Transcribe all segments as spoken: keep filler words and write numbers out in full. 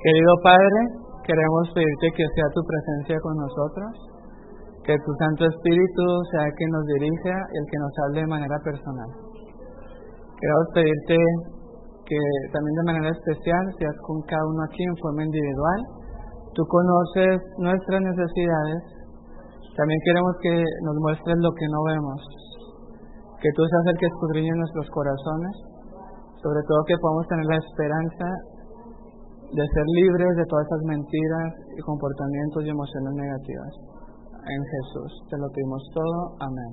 Querido Padre, queremos pedirte que sea tu presencia con nosotros, que tu Santo Espíritu sea el que nos dirija y el que nos hable de manera personal. Queremos pedirte que también de manera especial seas con cada uno aquí en forma individual. Tú conoces nuestras necesidades. También queremos que nos muestres lo que no vemos, que tú seas el que escudriñe nuestros corazones, sobre todo que podamos tener la esperanza de ser libres de todas esas mentiras y comportamientos y emociones negativas. En Jesús te lo pedimos todo. Amén.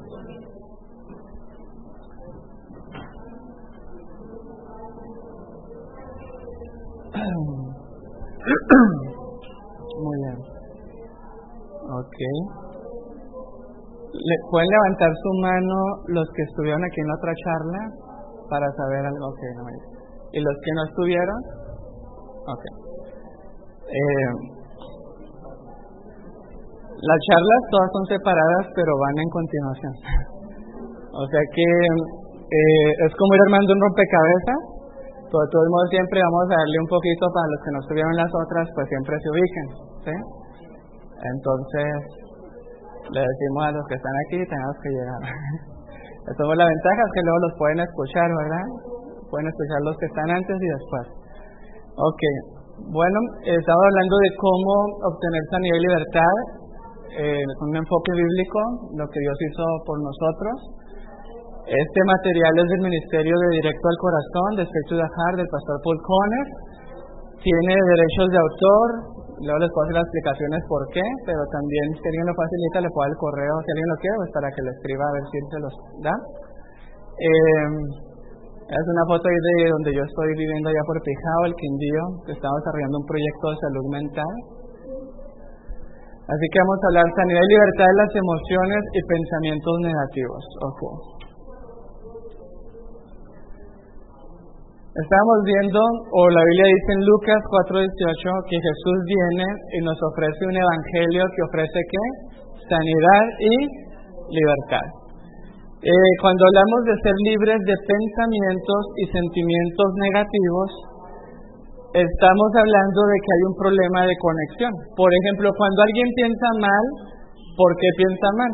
Muy bien. Ok. Le, ¿Pueden levantar su mano los que estuvieron aquí en la otra charla para saber algo? Ok, no me dice. ¿Y los que no estuvieron? Ok. Eh, las charlas todas son separadas, pero van en continuación. O sea que eh, es como ir armando un rompecabezas. Pero de todos modos siempre vamos a darle un poquito para los que no estuvieron en las otras, pues siempre se ubiquen, ¿sí? Entonces, le decimos a los que están aquí, tenemos que llegar. Esto es la ventaja, es que luego los pueden escuchar, ¿verdad? Pueden escuchar los que están antes y después. Ok, bueno, estaba hablando de cómo obtener sanidad y libertad, eh, con un enfoque bíblico, lo que Dios hizo por nosotros. Este material es del Ministerio de Directo al Corazón, de Straight to the Heart, del Pastor Paul Conner. Tiene derechos de autor, luego les puedo hacer las explicaciones por qué, pero también si alguien lo facilita le puedo dar el correo, si alguien lo quiere, pues para que lo escriba a ver si se los da. Eh, es una foto ahí de donde yo estoy viviendo allá por Pijao, el Quindío, que estamos desarrollando un proyecto de salud mental. Así que vamos a hablar sanidad y libertad de las emociones y pensamientos negativos. Ojo. Estábamos viendo, o la Biblia dice en Lucas cuatro dieciocho, que Jesús viene y nos ofrece un evangelio que ofrece ¿qué? Sanidad y libertad. Eh, cuando hablamos de ser libres de pensamientos y sentimientos negativos, estamos hablando de que hay un problema de conexión. Por ejemplo, cuando alguien piensa mal, ¿por qué piensa mal?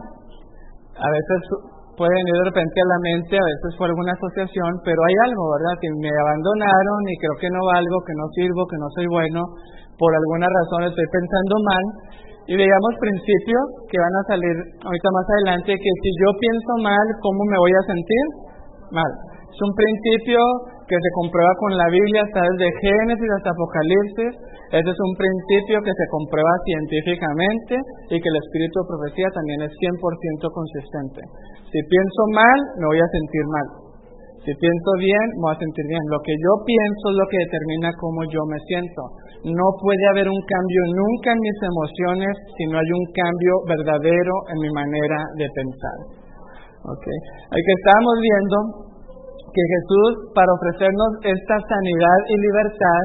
A veces puede venir de repente a la mente, a veces por alguna asociación, pero hay algo, ¿verdad? Que me abandonaron y creo que no valgo, que no sirvo, que no soy bueno, por alguna razón estoy pensando mal. Y veamos principios que van a salir ahorita más adelante, que si yo pienso mal, ¿cómo me voy a sentir? Mal. Es un principio que se comprueba con la Biblia, está desde Génesis hasta Apocalipsis. Ese es un principio que se comprueba científicamente y que el espíritu de profecía también es cien por ciento consistente. Si pienso mal, me voy a sentir mal. Si pienso bien, me voy a sentir bien. Lo que yo pienso es lo que determina cómo yo me siento. No puede haber un cambio nunca en mis emociones si no hay un cambio verdadero en mi manera de pensar. Okay. Ahí que estábamos viendo que Jesús, para ofrecernos esta sanidad y libertad,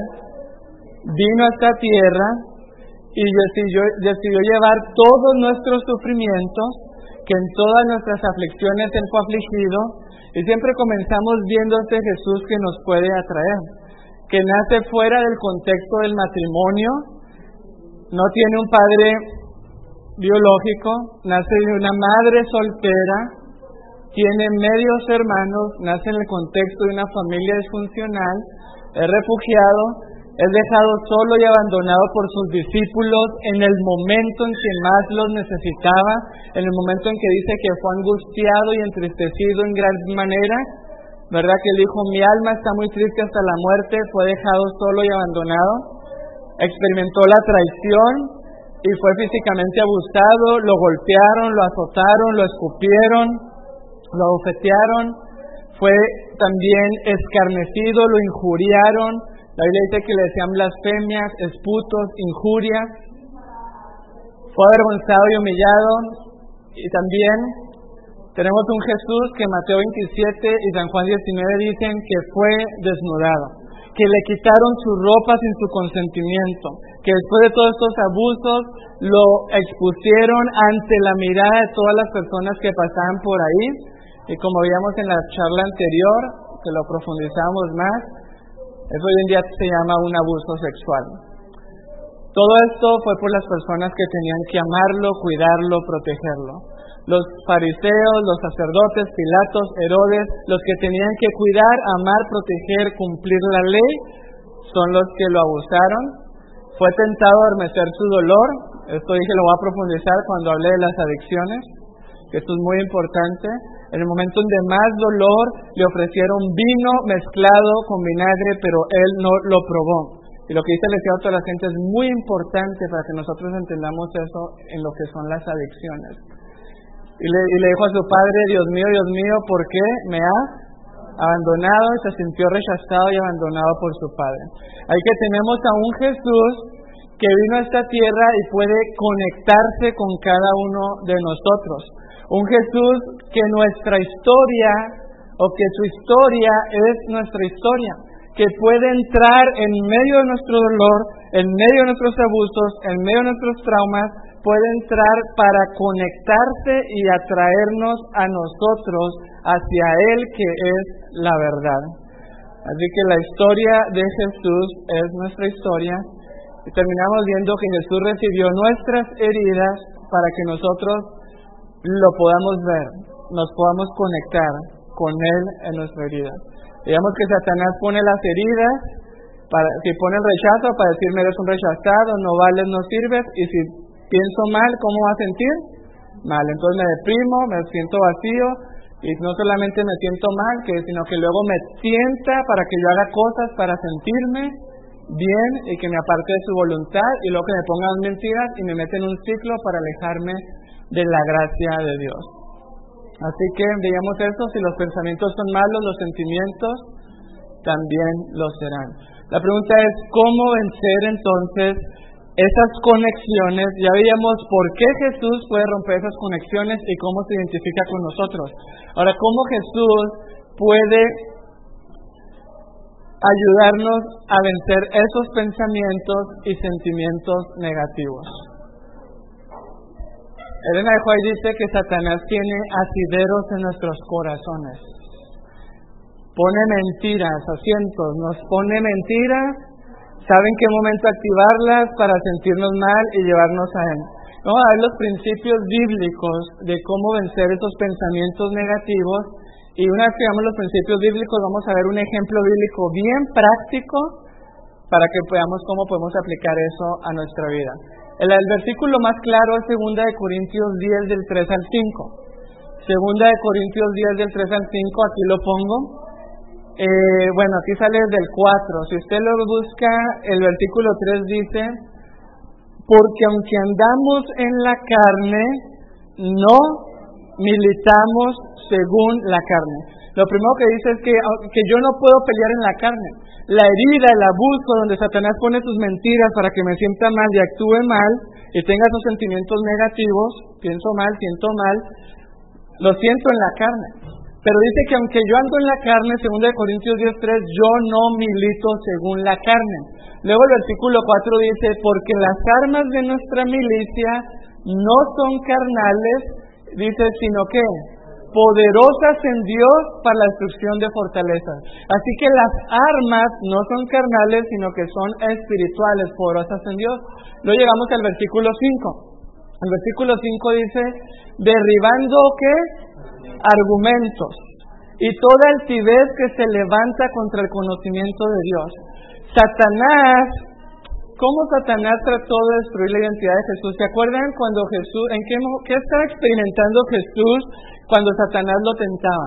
vino a esta tierra y decidió, decidió llevar todos nuestros sufrimientos, que en todas nuestras aflicciones Él fue afligido, y siempre comenzamos viendo a este Jesús que nos puede atraer, que nace fuera del contexto del matrimonio, no tiene un padre biológico, nace de una madre soltera, tiene medios hermanos, nace en el contexto de una familia disfuncional, es refugiado, es dejado solo y abandonado por sus discípulos en el momento en que más los necesitaba, en el momento en que dice que fue angustiado y entristecido en gran manera, ¿verdad? Que él dijo, mi alma está muy triste hasta la muerte, fue dejado solo y abandonado, experimentó la traición y fue físicamente abusado, lo golpearon, lo azotaron, lo escupieron, lo abofetearon, fue también escarnecido, lo injuriaron. La Biblia dice que le decían blasfemias, esputos, injurias. Fue avergonzado y humillado. Y también tenemos un Jesús que Mateo veintisiete y San Juan diecinueve dicen que fue desnudado, que le quitaron sus ropas sin su consentimiento, que después de todos estos abusos lo expusieron ante la mirada de todas las personas que pasaban por ahí. Y como veíamos en la charla anterior, que lo profundizamos más, Eso hoy en día se llama un abuso sexual. Todo esto fue por las personas que tenían que amarlo, cuidarlo, protegerlo. Los fariseos, los sacerdotes, Pilatos, Herodes, los que tenían que cuidar, amar, proteger, cumplir la ley, son los que lo abusaron. Fue tentado a adormecer su dolor. Esto dije lo voy a profundizar cuando hablé de las adicciones, que esto es muy importante. En el momento de más dolor le ofrecieron vino mezclado con vinagre, pero él no lo probó. Y lo que dice el Evangelio a toda la gente es muy importante para que nosotros entendamos eso en lo que son las adicciones. Y le, y le dijo a su padre: Dios mío, Dios mío, ¿por qué me has abandonado? Y se sintió rechazado y abandonado por su padre. Ahí que tenemos a un Jesús que vino a esta tierra y puede conectarse con cada uno de nosotros. Un Jesús que nuestra historia, o que su historia es nuestra historia, que puede entrar en medio de nuestro dolor, en medio de nuestros abusos, en medio de nuestros traumas, puede entrar para conectarse y atraernos a nosotros hacia Él, que es la verdad. Así que la historia de Jesús es nuestra historia, y terminamos viendo que Jesús recibió nuestras heridas para que nosotros lo podamos ver, nos podamos conectar con Él en nuestra herida. Digamos que Satanás pone las heridas, para, si pone el rechazo para decirme eres un rechazado, no vales, no sirves, y si pienso mal, ¿cómo va a sentir? Mal, entonces me deprimo, me siento vacío, y no solamente me siento mal, que, sino que luego me tienta para que yo haga cosas para sentirme bien y que me aparte de su voluntad, y luego que me pongan mentiras y me meten en un ciclo para alejarme de la gracia de Dios. Así que veamos eso: si los pensamientos son malos, los sentimientos también lo serán. La pregunta es, ¿cómo vencer entonces esas conexiones? Ya veíamos por qué Jesús puede romper esas conexiones y cómo se identifica con nosotros. Ahora, ¿cómo Jesús puede ayudarnos a vencer esos pensamientos y sentimientos negativos? Elena de White dice que Satanás tiene asideros en nuestros corazones. Pone mentiras, asientos, nos pone mentiras, sabe en qué momento activarlas para sentirnos mal y llevarnos a Él. Vamos a ver los principios bíblicos de cómo vencer esos pensamientos negativos, y una vez que veamos los principios bíblicos vamos a ver un ejemplo bíblico bien práctico para que veamos cómo podemos aplicar eso a nuestra vida. El, el versículo más claro es segunda de Corintios diez del tres al cinco. segunda de Corintios diez del tres al cinco, aquí lo pongo. Eh, bueno, aquí sale desde el cuatro. Si usted lo busca, el versículo tres dice: porque aunque andamos en la carne, no militamos según la carne. Lo primero que dice es que, que yo no puedo pelear en la carne. La herida, el abuso, donde Satanás pone sus mentiras para que me sienta mal y actúe mal y tenga esos sentimientos negativos, pienso mal, siento mal, lo siento en la carne. Pero dice que aunque yo ando en la carne, segunda de Corintios diez tres, yo no milito según la carne. Luego el versículo cuatro dice: porque las armas de nuestra milicia no son carnales, dice, sino que poderosas en Dios para la destrucción de fortalezas. Así que las armas no son carnales, sino que son espirituales, poderosas en Dios. Luego llegamos al versículo cinco. El versículo cinco dice: derribando ¿qué? Argumentos y toda altivez que se levanta contra el conocimiento de Dios. Satanás, ¿cómo Satanás trató de destruir la identidad de Jesús? ¿Se acuerdan cuando Jesús, en qué, qué estaba experimentando Jesús cuando Satanás lo tentaba?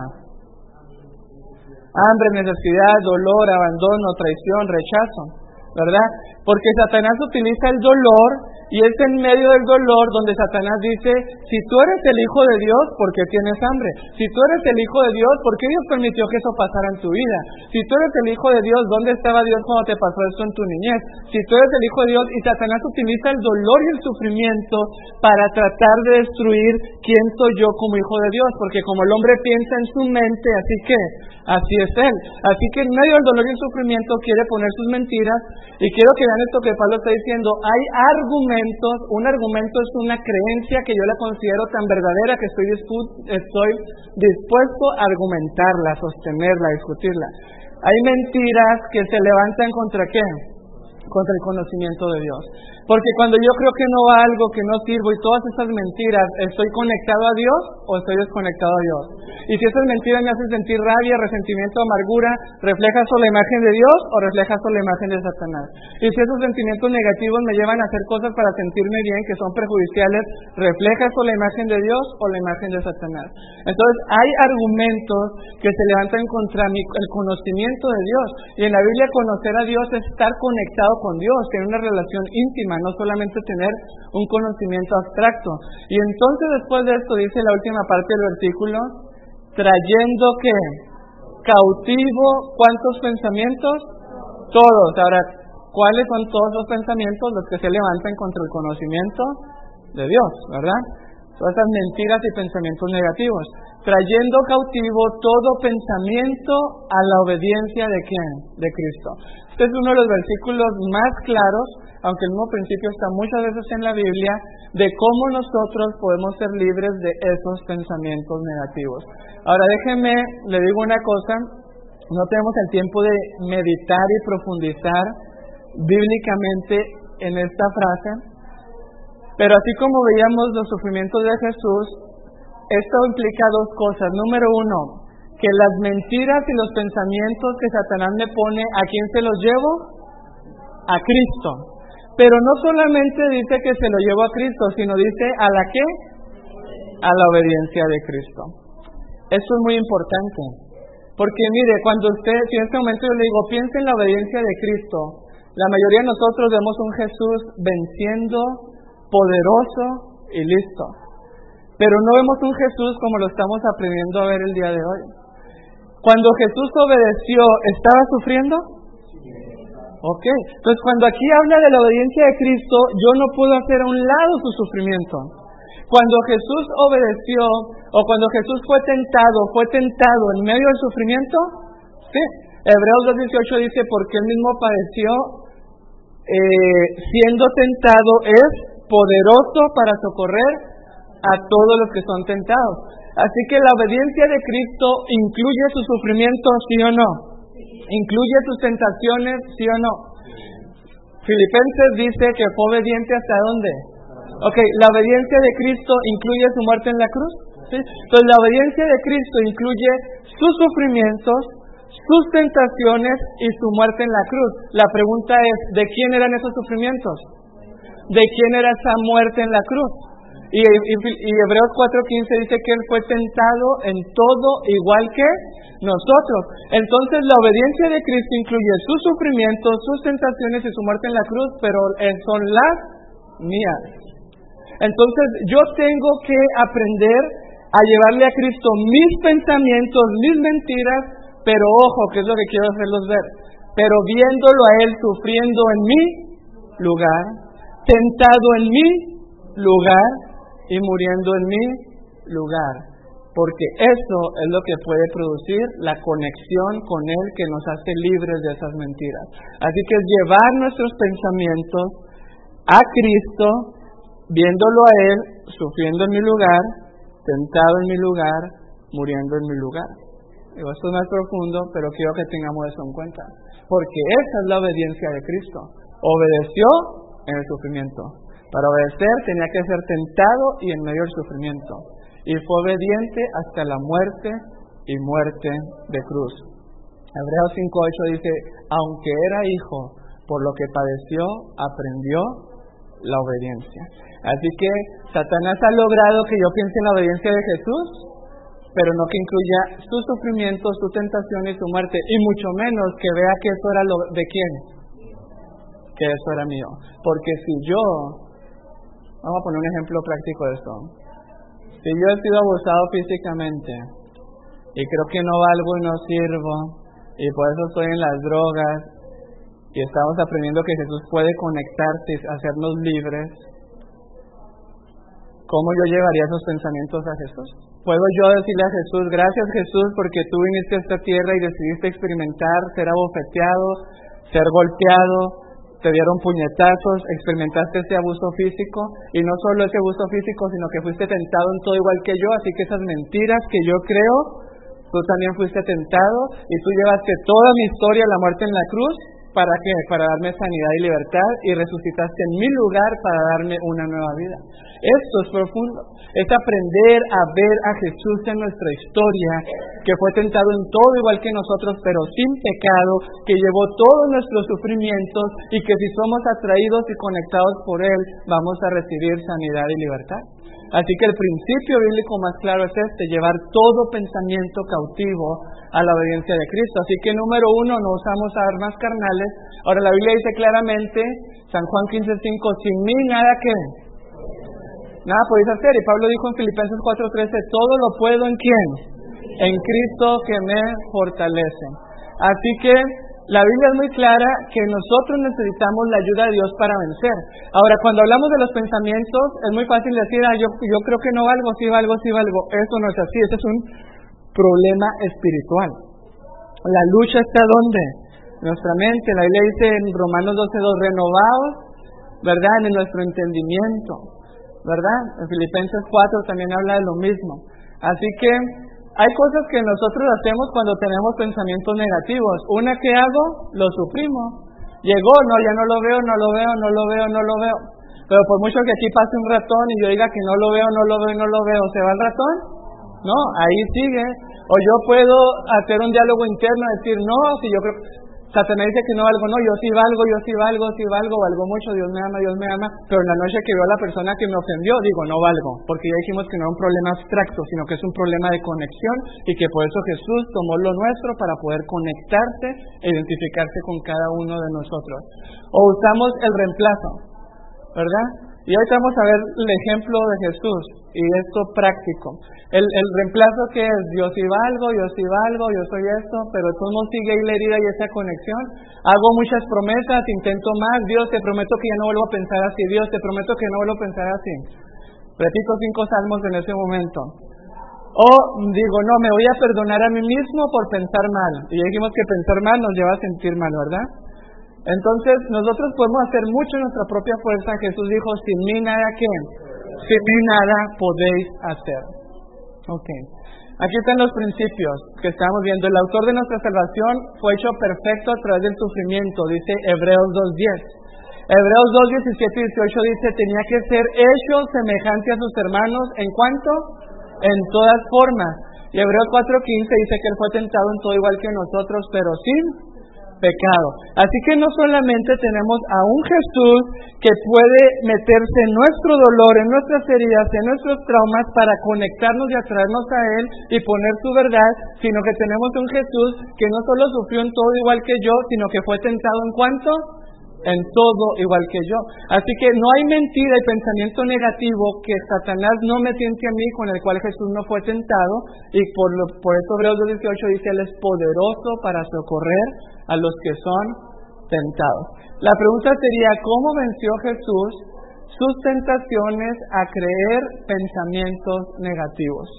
Hambre, necesidad, dolor, abandono, traición, rechazo, ¿verdad? Porque Satanás utiliza el dolor, y es en medio del dolor donde Satanás dice: si tú eres el Hijo de Dios, ¿por qué tienes hambre? Si tú eres el Hijo de Dios, ¿por qué Dios permitió que eso pasara en tu vida? Si tú eres el Hijo de Dios, ¿dónde estaba Dios cuando te pasó esto en tu niñez? Si tú eres el Hijo de Dios, y Satanás utiliza el dolor y el sufrimiento para tratar de destruir quién soy yo como Hijo de Dios, porque como el hombre piensa en su mente, así que así es él. Así que en medio del dolor y el sufrimiento quiere poner sus mentiras, y quiero que vean esto que Pablo está diciendo: hay argumentos. Un argumento es una creencia que yo la considero tan verdadera que estoy, dispu- estoy dispuesto a argumentarla, a sostenerla, a discutirla. Hay mentiras que se levantan contra ¿qué? Contra el conocimiento de Dios. Porque cuando yo creo que no va algo, que no sirvo y todas esas mentiras, ¿estoy conectado a Dios o estoy desconectado a Dios? Y si esas mentiras me hacen sentir rabia, resentimiento, amargura, ¿refleja eso la imagen de Dios o refleja eso la imagen de Satanás? Y si esos sentimientos negativos me llevan a hacer cosas para sentirme bien, que son perjudiciales, ¿refleja eso la imagen de Dios o la imagen de Satanás? Entonces hay argumentos que se levantan contra mi, el conocimiento de Dios. Y en la Biblia conocer a Dios es estar conectado con Dios, tener una relación íntima, no solamente tener un conocimiento abstracto. Y entonces después de esto dice la última parte del versículo, trayendo que cautivo, ¿cuántos pensamientos? Todos. Ahora, ¿cuáles son todos los pensamientos? Los que se levantan contra el conocimiento de Dios, ¿verdad? Todas esas mentiras y pensamientos negativos. Trayendo cautivo todo pensamiento a la obediencia de ¿quién? De Cristo. Este es uno de los versículos más claros, aunque el mismo principio está muchas veces en la Biblia, de cómo nosotros podemos ser libres de esos pensamientos negativos. Ahora déjenme, le digo una cosa, no tenemos el tiempo de meditar y profundizar bíblicamente en esta frase, pero así como veíamos los sufrimientos de Jesús, esto implica dos cosas. Número uno, que las mentiras y los pensamientos que Satanás me pone, ¿a quién se los llevo? A Cristo. Pero no solamente dice que se lo llevo a Cristo, sino dice ¿a la qué? A la obediencia de Cristo. Eso es muy importante. Porque mire, cuando usted, si en este momento yo le digo, piense en la obediencia de Cristo, la mayoría de nosotros vemos un Jesús venciendo, poderoso y listo. Pero no vemos un Jesús como lo estamos aprendiendo a ver el día de hoy. Cuando Jesús obedeció, ¿estaba sufriendo? Ok, entonces cuando aquí habla de la obediencia de Cristo, yo no puedo hacer a un lado su sufrimiento. Cuando Jesús obedeció, o cuando Jesús fue tentado, fue tentado en medio del sufrimiento, sí. Hebreos dos dieciocho dice, porque él mismo padeció, eh, siendo tentado, es poderoso para socorrer a todos los que son tentados. Así que la obediencia de Cristo incluye su sufrimiento, ¿sí o no? ¿Incluye sus tentaciones, sí o no? Filipenses dice que fue obediente ¿hasta dónde? Ok, ¿la obediencia de Cristo incluye su muerte en la cruz? ¿Sí? Entonces la obediencia de Cristo incluye sus sufrimientos, sus tentaciones y su muerte en la cruz. La pregunta es, ¿de quién eran esos sufrimientos? ¿De quién era esa muerte en la cruz? Y, y, y Hebreos cuatro quince dice que él fue tentado en todo igual que nosotros. Entonces la obediencia de Cristo incluye sus sufrimientos, sus tentaciones y su muerte en la cruz, pero son las mías. Entonces yo tengo que aprender a llevarle a Cristo mis pensamientos, mis mentiras, pero ojo, que es lo que quiero hacerlos ver, pero viéndolo a Él sufriendo en mi lugar, tentado en mi lugar y muriendo en mi lugar, porque eso es lo que puede producir la conexión con Él que nos hace libres de esas mentiras. Así que es llevar nuestros pensamientos a Cristo, viéndolo a Él sufriendo en mi lugar, tentado en mi lugar, muriendo en mi lugar. Digo, esto no es profundo, pero quiero que tengamos eso en cuenta, porque esa es la obediencia de Cristo. Obedeció en el sufrimiento. Para obedecer tenía que ser tentado y en medio del sufrimiento. Y fue obediente hasta la muerte y muerte de cruz. Hebreos cinco ocho dice, aunque era hijo, por lo que padeció, aprendió la obediencia. Así que Satanás ha logrado que yo piense en la obediencia de Jesús, pero no que incluya su sufrimiento, su tentación y su muerte, y mucho menos que vea que eso era lo de quién, que eso era mío. Porque si yo, vamos a poner un ejemplo práctico de esto, si yo he sido abusado físicamente y creo que no valgo y no sirvo y por eso estoy en las drogas y estamos aprendiendo que Jesús puede conectarse y hacernos libres, ¿cómo yo llevaría esos pensamientos a Jesús? ¿Puedo yo decirle a Jesús, gracias Jesús porque tú viniste a esta tierra y decidiste experimentar, ser abofeteado, ser golpeado, te dieron puñetazos, experimentaste ese abuso físico, y no solo ese abuso físico, sino que fuiste tentado en todo igual que yo, así que esas mentiras que yo creo Tú también fuiste tentado y tú llevaste toda mi historia, la muerte en la cruz. ¿Para qué? Para darme sanidad y libertad, y resucitaste en mi lugar para darme una nueva vida. Esto es profundo. Es aprender a ver a Jesús en nuestra historia, que fue tentado en todo igual que nosotros, pero sin pecado, que llevó todos nuestros sufrimientos, y que si somos atraídos y conectados por Él, vamos a recibir sanidad y libertad. Así que el principio bíblico más claro es este: llevar todo pensamiento cautivo a la obediencia de Cristo. Así que número uno, no usamos armas carnales. Ahora la Biblia dice claramente, San Juan quince cinco, sin mí nada que nada podéis hacer. Y Pablo dijo en Filipenses cuatro trece, todo lo puedo en ¿quién? En Cristo que me fortalece. Así que la Biblia es muy clara que nosotros necesitamos la ayuda de Dios para vencer. Ahora, cuando hablamos de los pensamientos, es muy fácil decir, ah, yo, yo creo que no valgo, sí valgo, sí valgo. Eso no es así, ese es un problema espiritual. La lucha está ¿dónde? En nuestra mente. La Biblia dice en Romanos doce dos, renovados, ¿verdad? En nuestro entendimiento, ¿verdad? En Filipenses cuatro también habla de lo mismo. Así que hay cosas que nosotros hacemos cuando tenemos pensamientos negativos. Una que hago, lo suprimo. Llegó, no, ya no lo veo, no lo veo, no lo veo, no lo veo. Pero por mucho que aquí pase un ratón y yo diga que no lo veo, no lo veo, no lo veo, ¿se va el ratón? No, ahí sigue. O yo puedo hacer un diálogo interno, decir, no, si yo creo, Satanás dice que no valgo, no, yo sí valgo, yo sí valgo, sí valgo, valgo mucho, Dios me ama, Dios me ama, pero en la noche que veo a la persona que me ofendió, digo, no valgo, porque ya dijimos que no es un problema abstracto, sino que es un problema de conexión, y que por eso Jesús tomó lo nuestro para poder conectarse e identificarse con cada uno de nosotros. O usamos el reemplazo, ¿verdad? Y ahorita vamos a ver el ejemplo de Jesús, y esto práctico. El, el reemplazo que es, yo sí valgo, yo sí valgo, yo soy esto, pero tú no sigue ahí la herida y esa conexión. Hago muchas promesas, intento más, Dios te prometo que ya no vuelvo a pensar así, Dios te prometo que no vuelvo a pensar así. Repito cinco salmos en ese momento. O digo, no, me voy a perdonar a mí mismo por pensar mal. Y ya dijimos que pensar mal nos lleva a sentir mal, ¿verdad? Entonces, nosotros podemos hacer mucho en nuestra propia fuerza. Jesús dijo, sin mí nada que, sin mí nada podéis hacer. Ok. Aquí están los principios que estamos viendo. El autor de nuestra salvación fue hecho perfecto a través del sufrimiento, dice Hebreos dos diez. Hebreos dos diecisiete y dieciocho dice, tenía que ser hecho semejante a sus hermanos, ¿en cuánto? En todas formas. Y Hebreos cuatro quince dice que él fue tentado en todo igual que nosotros, pero sin pecado. Así que no solamente tenemos a un Jesús que puede meterse en nuestro dolor, en nuestras heridas, en nuestros traumas para conectarnos y atraernos a Él y poner su verdad, sino que tenemos un Jesús que no solo sufrió en todo igual que yo, sino que fue tentado en cuánto? En todo igual que yo. Así que no hay mentira y pensamiento negativo que Satanás no me tiente a mí, con el cual Jesús no fue tentado, y por, lo, por eso Hebreos dos dieciocho dice, Él es poderoso para socorrer a los que son tentados. La pregunta sería, ¿cómo venció Jesús sus tentaciones a creer pensamientos negativos?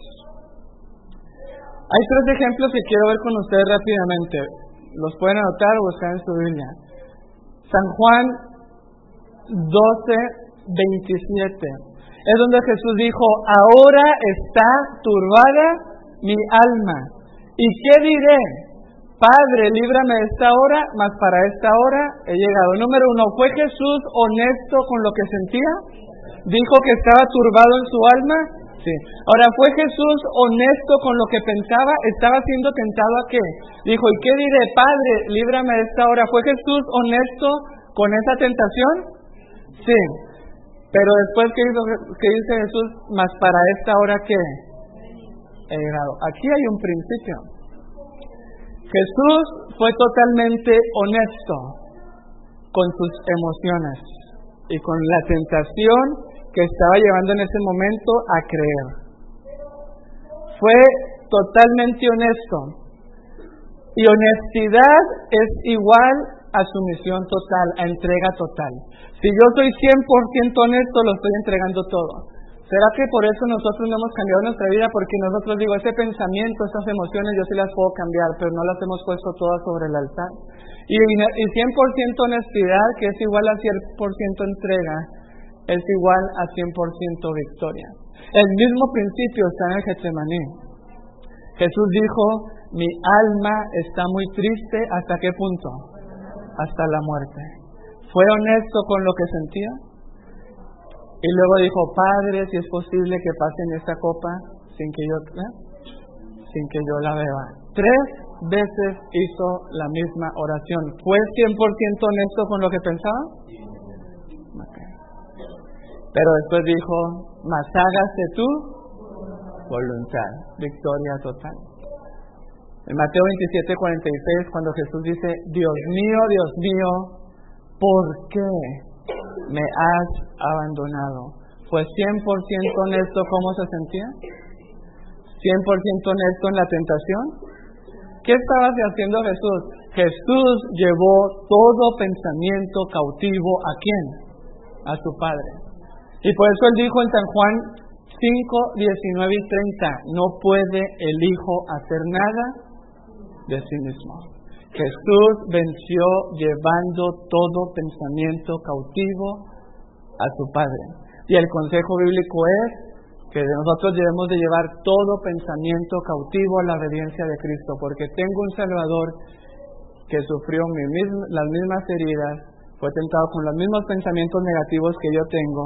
Hay tres ejemplos que quiero ver con ustedes rápidamente. Los pueden anotar o buscar en su Biblia. San Juan doce veintisiete es donde Jesús dijo, ahora está turbada mi alma. ¿Y qué diré? Padre, líbrame de esta hora, mas para esta hora he llegado. Número uno, ¿fue Jesús honesto con lo que sentía? ¿Dijo que estaba turbado en su alma? Sí. Ahora, ¿fue Jesús honesto con lo que pensaba? ¿Estaba siendo tentado a qué? Dijo, ¿y qué diré? Padre, líbrame de esta hora. ¿Fue Jesús honesto con esa tentación? Sí. Pero después, ¿qué, hizo, qué dice Jesús? Mas para esta hora, ¿qué? He llegado. Aquí hay un principio. Jesús fue totalmente honesto con sus emociones y con la tentación que estaba llevando en ese momento a creer. Fue totalmente honesto. Y honestidad es igual a sumisión total, a entrega total. Si yo soy cien por ciento honesto, lo estoy entregando todo. ¿Será que por eso nosotros no hemos cambiado nuestra vida? Porque nosotros, digo, ese pensamiento, esas emociones, yo sí las puedo cambiar, pero no las hemos puesto todas sobre el altar. Y, y cien por ciento honestidad, que es igual a cien por ciento entrega, es igual a cien por ciento victoria. El mismo principio está en el Getsemaní. Jesús dijo, mi alma está muy triste, ¿hasta qué punto? Hasta la muerte. ¿Fue honesto con lo que sentía? Y luego dijo, Padre, si es posible que pasen esta copa sin que yo, ¿eh? sin que yo la beba. Tres veces hizo la misma oración. ¿Fue cien por ciento honesto con lo que pensaba? Okay. Pero después dijo, mas hágase tu voluntad. Victoria total. En Mateo veintisiete, cuarenta y seis, cuando Jesús dice, Dios mío, Dios mío, ¿por qué me has abandonado? ¿Fue cien por ciento honesto cómo se sentía? ¿cien por ciento honesto en la tentación? ¿Qué estaba haciendo Jesús? Jesús llevó todo pensamiento cautivo ¿a quién? A su Padre. Y por eso él dijo en San Juan cinco, diecinueve y treinta, no puede el Hijo hacer nada de sí mismo. Jesús venció llevando todo pensamiento cautivo a su Padre. Y el consejo bíblico es que nosotros debemos de llevar todo pensamiento cautivo a la obediencia de Cristo, porque tengo un Salvador que sufrió mi mismo, las mismas heridas, fue tentado con los mismos pensamientos negativos que yo tengo,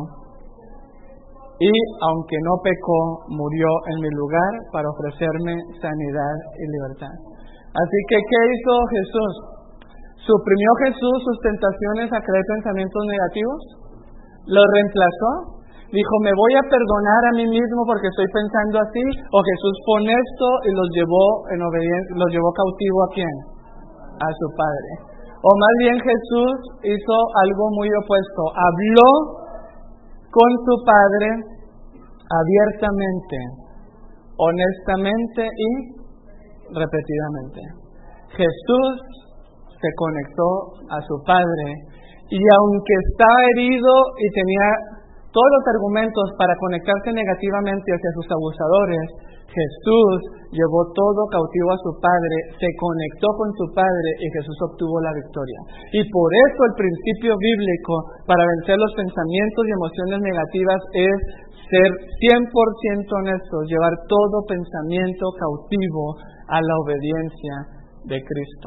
y aunque no pecó, murió en mi lugar para ofrecerme sanidad y libertad. Así que, ¿qué hizo Jesús? ¿Suprimió Jesús sus tentaciones a creer pensamientos negativos? ¿Los reemplazó? Dijo, me voy a perdonar a mí mismo porque estoy pensando así, o Jesús fue honesto y los llevó en obediencia, los llevó cautivo ¿a quién? A su Padre. O más bien Jesús hizo algo muy opuesto, habló con su Padre abiertamente, honestamente y repetidamente. Jesús se conectó a su Padre y aunque estaba herido y tenía todos los argumentos para conectarse negativamente hacia sus abusadores, Jesús llevó todo cautivo a su Padre, se conectó con su Padre y Jesús obtuvo la victoria. Y por eso el principio bíblico para vencer los pensamientos y emociones negativas es ser cien por ciento honestos, llevar todo pensamiento cautivo a la obediencia de Cristo.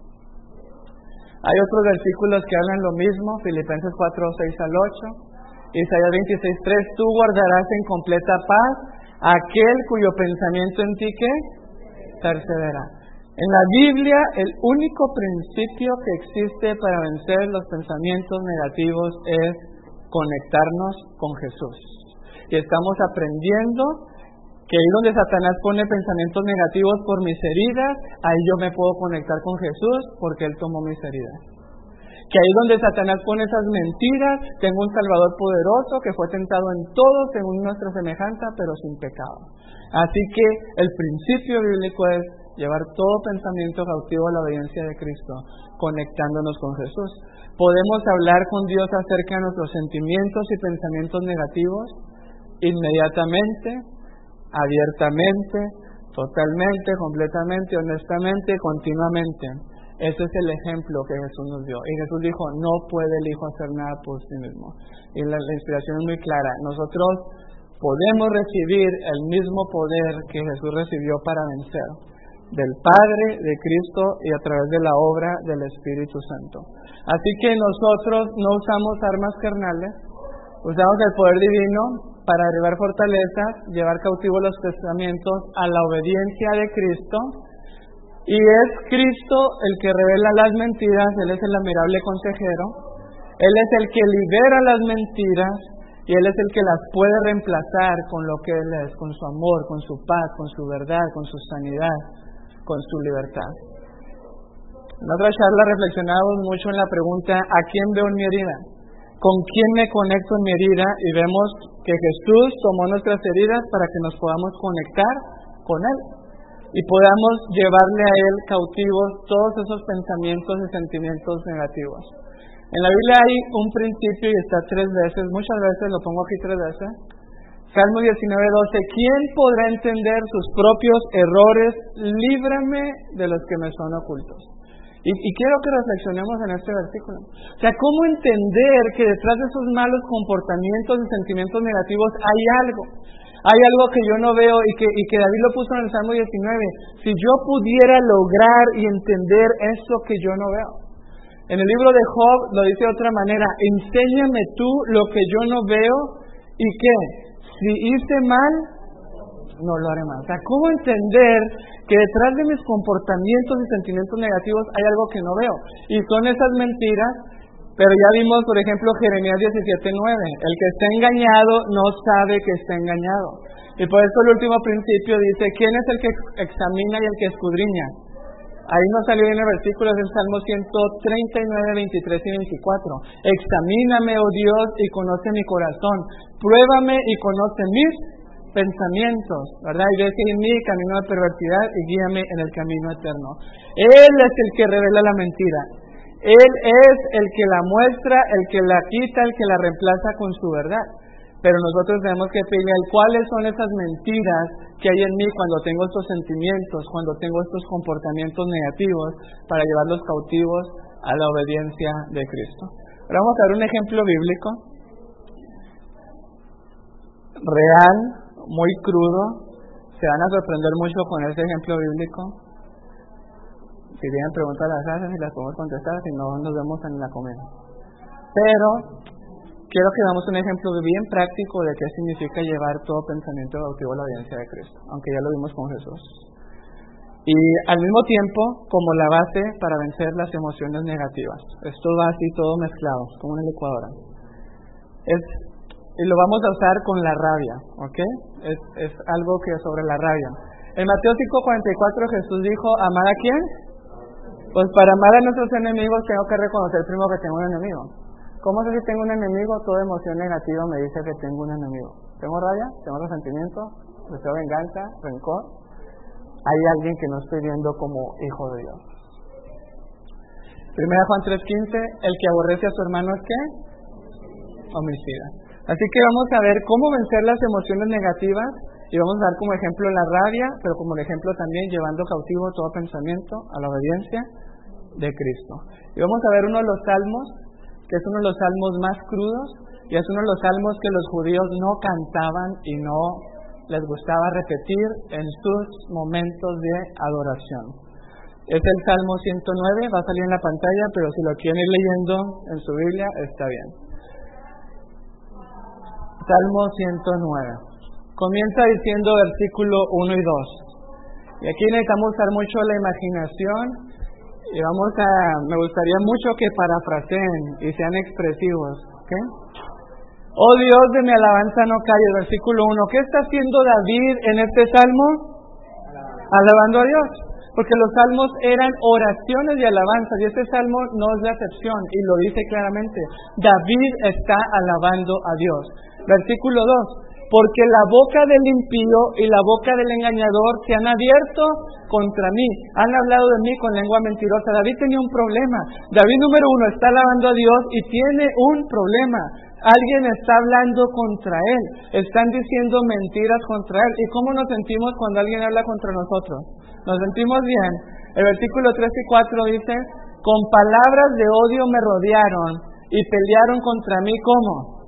Hay otros versículos que hablan lo mismo, Filipenses cuatro, seis al ocho. Isaías veintiséis, tres, tú guardarás en completa paz a aquel cuyo pensamiento en ti ¿qué? Persevera. En la Biblia, el único principio que existe para vencer los pensamientos negativos es conectarnos con Jesús. Y estamos aprendiendo que ahí donde Satanás pone pensamientos negativos por mis heridas, ahí yo me puedo conectar con Jesús porque Él tomó mis heridas. Que ahí donde Satanás pone esas mentiras, tengo un Salvador poderoso que fue tentado en todo según nuestra semejanza, pero sin pecado. Así que el principio bíblico es llevar todo pensamiento cautivo a la obediencia de Cristo, conectándonos con Jesús. Podemos hablar con Dios acerca de nuestros sentimientos y pensamientos negativos inmediatamente, abiertamente, totalmente, completamente, honestamente, continuamente. Ese es el ejemplo que Jesús nos dio. Y Jesús dijo, no puede el Hijo hacer nada por sí mismo. Y la, la inspiración es muy clara. Nosotros podemos recibir el mismo poder que Jesús recibió para vencer, del Padre, de Cristo y a través de la obra del Espíritu Santo. Así que nosotros no usamos armas carnales, usamos el poder divino para derribar fortalezas, llevar cautivos los pensamientos a la obediencia de Cristo. Y es Cristo el que revela las mentiras, Él es el admirable consejero, Él es el que libera las mentiras y Él es el que las puede reemplazar con lo que Él es, con su amor, con su paz, con su verdad, con su sanidad, con su libertad. En otra charla reflexionamos mucho en la pregunta, ¿a quién veo en mi herida? ¿Con quién me conecto en mi herida? Y vemos que Jesús tomó nuestras heridas para que nos podamos conectar con Él y podamos llevarle a Él cautivos todos esos pensamientos y sentimientos negativos. En la Biblia hay un principio y está tres veces, muchas veces, lo pongo aquí tres veces. Salmo diecinueve, doce, ¿quién podrá entender sus propios errores? Líbrame de los que me son ocultos. Y, y quiero que reflexionemos en este versículo. O sea, ¿cómo entender que detrás de esos malos comportamientos y sentimientos negativos hay algo? Hay algo que yo no veo y que, y que David lo puso en el Salmo diecinueve. Si yo pudiera lograr y entender eso que yo no veo. En el libro de Job lo dice de otra manera. Enséñame tú lo que yo no veo y qué. Si hice mal, no lo haré más. O sea, ¿cómo entender que detrás de mis comportamientos y sentimientos negativos hay algo que no veo? Y son esas mentiras. Pero ya vimos, por ejemplo, Jeremías diecisiete nueve. El que está engañado no sabe que está engañado. Y por eso el último principio dice, ¿quién es el que examina y el que escudriña? Ahí nos salió en el versículo del Salmo ciento treinta y nueve, veintitrés y veinticuatro. Examíname, oh Dios, y conoce mi corazón. Pruébame y conoce mis pensamientos, ¿verdad? Y ve si en mí camino de perversidad y guíame en el camino eterno. Él es el que revela la mentira. Él es el que la muestra, el que la quita, el que la reemplaza con su verdad. Pero nosotros tenemos que pedirle cuáles son esas mentiras que hay en mí cuando tengo estos sentimientos, cuando tengo estos comportamientos negativos, para llevarlos cautivos a la obediencia de Cristo. Pero vamos a ver un ejemplo bíblico, real, muy crudo. Se van a sorprender mucho con ese ejemplo bíblico. Si tienen preguntas las hacen y las podemos contestar, si no nos vemos en la comida. Pero quiero que damos un ejemplo bien práctico de qué significa llevar todo pensamiento cautivo a la obediencia de Cristo, aunque ya lo vimos con Jesús. Y al mismo tiempo, como la base para vencer las emociones negativas. Esto va así todo mezclado, como una licuadora. Es, y lo vamos a usar con la rabia, ¿ok? Es, es algo que sobre la rabia. En Mateo cinco cuarenta y cuatro Jesús dijo, ¿amar a quién? Pues para amar a nuestros enemigos tengo que reconocer primero que tengo un enemigo. ¿Cómo sé si tengo un enemigo? Toda emoción negativa me dice que tengo un enemigo. ¿Tengo rabia? ¿Tengo resentimiento? ¿Deseo venganza? ¿Rencor? Hay alguien que no estoy viendo como hijo de Dios. Primera Juan tres quince, el que aborrece a su hermano es ¿qué? Homicida. Así que vamos a ver cómo vencer las emociones negativas. Y vamos a dar como ejemplo la rabia, pero como ejemplo también llevando cautivo todo pensamiento a la obediencia de Cristo. Y vamos a ver uno de los salmos, que es uno de los salmos más crudos, y es uno de los salmos que los judíos no cantaban y no les gustaba repetir en sus momentos de adoración. Es el Salmo ciento nueve, va a salir en la pantalla, pero si lo quieren ir leyendo en su Biblia, está bien. Salmo ciento nueve. Comienza diciendo versículo uno y dos. Y aquí necesitamos usar mucho la imaginación y vamos a, me gustaría mucho que parafraseen y sean expresivos. ¿Okay? Oh Dios de mi alabanza no calles, versículo uno. ¿Qué está haciendo David en este salmo? Alabando a Dios. Porque los salmos eran oraciones de alabanza y este salmo no es la excepción y lo dice claramente. David está alabando a Dios. Versículo dos. Porque la boca del impío y la boca del engañador se han abierto contra mí. Han hablado de mí con lengua mentirosa. David tenía un problema. David número uno está alabando a Dios y tiene un problema. Alguien está hablando contra él. Están diciendo mentiras contra él. ¿Y cómo nos sentimos cuando alguien habla contra nosotros? Nos sentimos bien. El versículo tres y cuatro dice, con palabras de odio me rodearon y pelearon contra mí. ¿Cómo?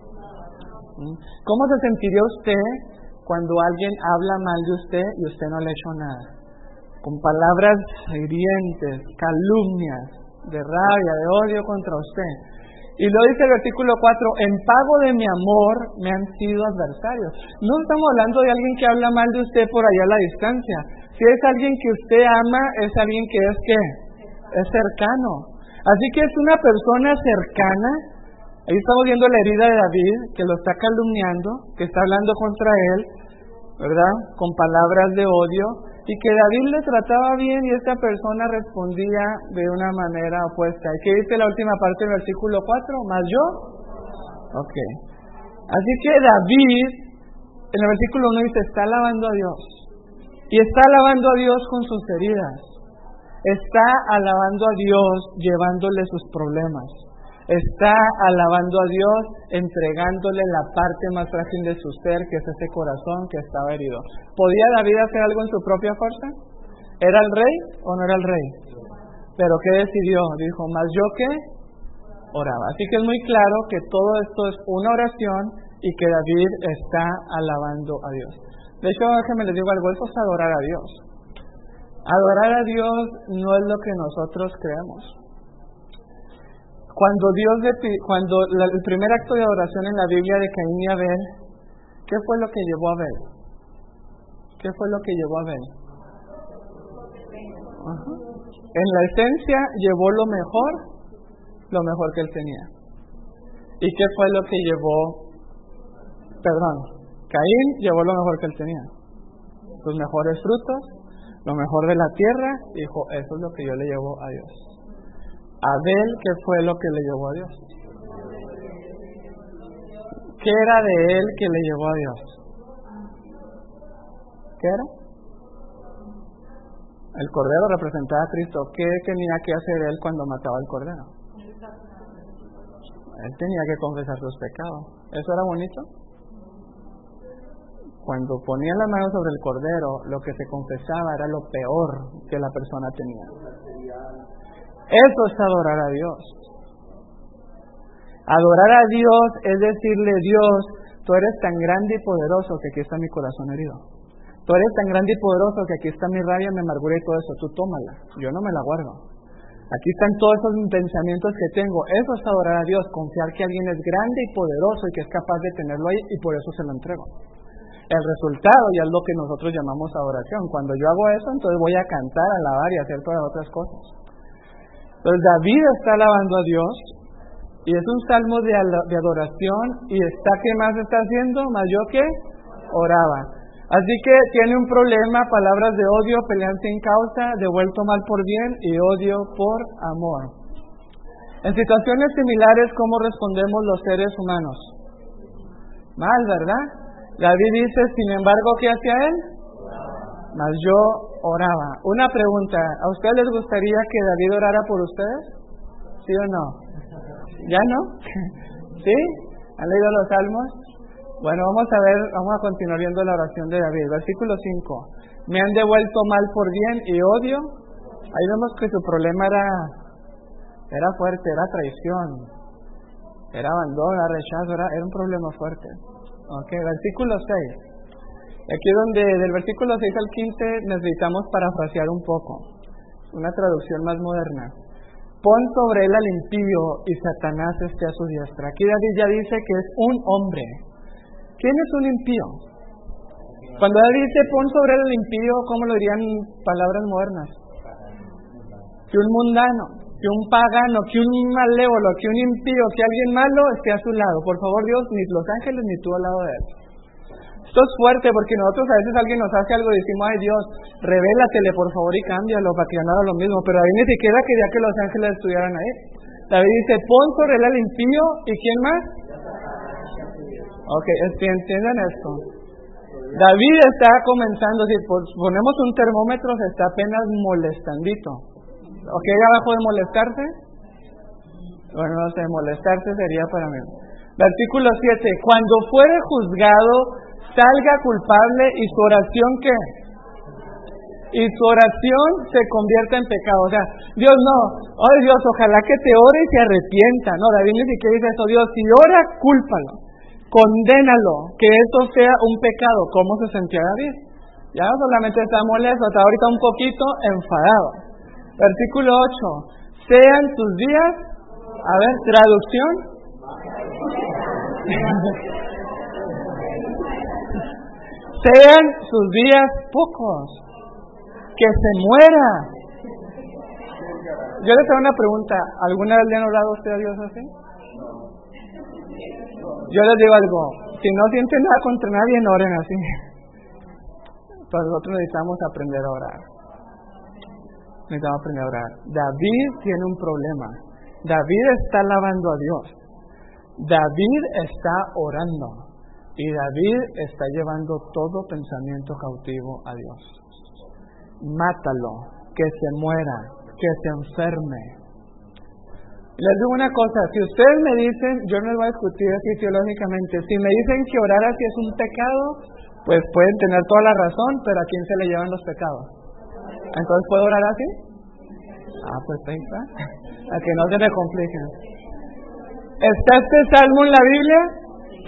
¿Cómo se sentiría usted cuando alguien habla mal de usted y usted no le ha hecho nada? Con palabras hirientes, calumnias, de rabia, de odio contra usted. Y lo dice el versículo cuatro, en pago de mi amor me han sido adversarios. No estamos hablando de alguien que habla mal de usted por allá a la distancia. Si es alguien que usted ama, es alguien que es ¿qué? Es cercano. Así que es una persona cercana. Ahí estamos viendo la herida de David, que lo está calumniando, que está hablando contra él, ¿verdad? Con palabras de odio, y que David le trataba bien y esta persona respondía de una manera opuesta. ¿Y qué dice la última parte del versículo cuatro? ¿Más yo? Ok. Así que David, en el versículo uno dice, está alabando a Dios. Y está alabando a Dios con sus heridas. Está alabando a Dios llevándole sus problemas. Está alabando a Dios, entregándole la parte más frágil de su ser, que es ese corazón que estaba herido. ¿Podía David hacer algo en su propia fuerza? ¿Era el rey o no era el rey? ¿Pero qué decidió? Dijo, ¿más yo qué? Oraba. Así que es muy claro que todo esto es una oración y que David está alabando a Dios. De hecho, déjenme les digo algo, eso es adorar a Dios. Adorar a Dios no es lo que nosotros creemos. Cuando Dios, cuando la, el primer acto de adoración en la Biblia de Caín y Abel, ¿qué fue lo que llevó a Abel? ¿Qué fue lo que llevó a Abel? Ajá. En la esencia llevó lo mejor, lo mejor que él tenía. ¿Y qué fue lo que llevó? Perdón, Caín llevó lo mejor que él tenía. Sus mejores frutos, lo mejor de la tierra, dijo, eso es lo que yo le llevo a Dios. Abel, ¿qué fue lo que le llevó a Dios? ¿Qué era de él que le llevó a Dios? ¿Qué era? El cordero representaba a Cristo. ¿Qué tenía que hacer él cuando mataba al cordero? Él tenía que confesar sus pecados. ¿Eso era bonito? Cuando ponía la mano sobre el cordero, lo que se confesaba era lo peor que la persona tenía. Eso es adorar a Dios. Adorar a Dios es decirle, Dios, tú eres tan grande y poderoso que aquí está mi corazón herido. Tú eres tan grande y poderoso que aquí está mi rabia, mi amargura y todo eso. Tú tómala, yo no me la guardo. Aquí están todos esos pensamientos que tengo. Eso es adorar a Dios, confiar que alguien es grande y poderoso y que es capaz de tenerlo ahí y por eso se lo entrego. El resultado ya es lo que nosotros llamamos adoración. Cuando yo hago eso, entonces voy a cantar, alabar y hacer todas las otras cosas. Entonces David está alabando a Dios y es un salmo de, de adoración y está, ¿qué más está haciendo? Más yo que oraba. Así que tiene un problema, palabras de odio, pelean sin causa, devuelto mal por bien y odio por amor. En situaciones similares, ¿cómo respondemos los seres humanos? Mal, ¿verdad? David dice, sin embargo, ¿qué hacía él? Mas yo oraba. Una pregunta, ¿a ustedes les gustaría que David orara por ustedes? ¿Sí o no? ¿Ya no? ¿Sí? ¿Han leído los salmos? Bueno, vamos a ver, vamos a continuar viendo la oración de David. Versículo cinco. Me han devuelto mal por bien y odio. Ahí vemos que su problema era, era fuerte, era traición, era abandono, era rechazo, era, era un problema fuerte. Ok, versículo seis. Aquí donde del versículo seis al quince necesitamos parafrasear un poco. Una traducción más moderna. Pon sobre él al impío y Satanás esté a su diestra. Aquí David ya dice que es un hombre. ¿Quién es un impío? Cuando David dice pon sobre él al impío, ¿cómo lo dirían palabras modernas? Que un mundano, que un pagano, que un malévolo, que un impío, que alguien malo esté a su lado. Por favor, Dios, ni los ángeles ni tú al lado de él. Esto es fuerte porque nosotros a veces alguien nos hace algo y decimos, ay Dios, revélatele por favor y cámbialo para que no haga lo mismo. Pero David ni siquiera quería que los ángeles estuvieran ahí. David dice, pon sobre él al impío y ¿quién más? Ok, entienden esto. David está comenzando, si ponemos un termómetro, se está apenas molestandito. Ok, abajo de molestarse. Bueno, no sé, molestarse sería para mí. Versículo siete. Cuando fuere juzgado, salga culpable y su oración ¿qué? Y su oración se convierta en pecado. O sea, Dios no, oh Dios, ojalá que te ore y se arrepienta. No, David ni siquiera dice eso. Dios, si ora, cúlpalo, condénalo, que eso sea un pecado. ¿Cómo se sentía David? Ya no solamente está molesto, está ahorita un poquito enfadado. Versículo ocho. Sean tus días, a ver, traducción. Sean sus días pocos, que se muera. Yo les hago una pregunta, ¿alguna vez le han orado a usted a Dios así? Yo les digo algo, si no sienten nada contra nadie, no oren así. Pues nosotros necesitamos aprender a orar. Necesitamos aprender a orar. David tiene un problema. David está alabando a Dios. David está orando. Y David está llevando todo pensamiento cautivo a Dios. Mátalo, que se muera, que se enferme. Les digo una cosa, si ustedes me dicen, yo no les voy a discutir así teológicamente, si me dicen que orar así es un pecado, pues pueden tener toda la razón, pero ¿a quién se le llevan los pecados? Entonces, ¿puedo orar así? Ah, pues ahí está. A que no se me compliquen. ¿Está este salmo en la Biblia?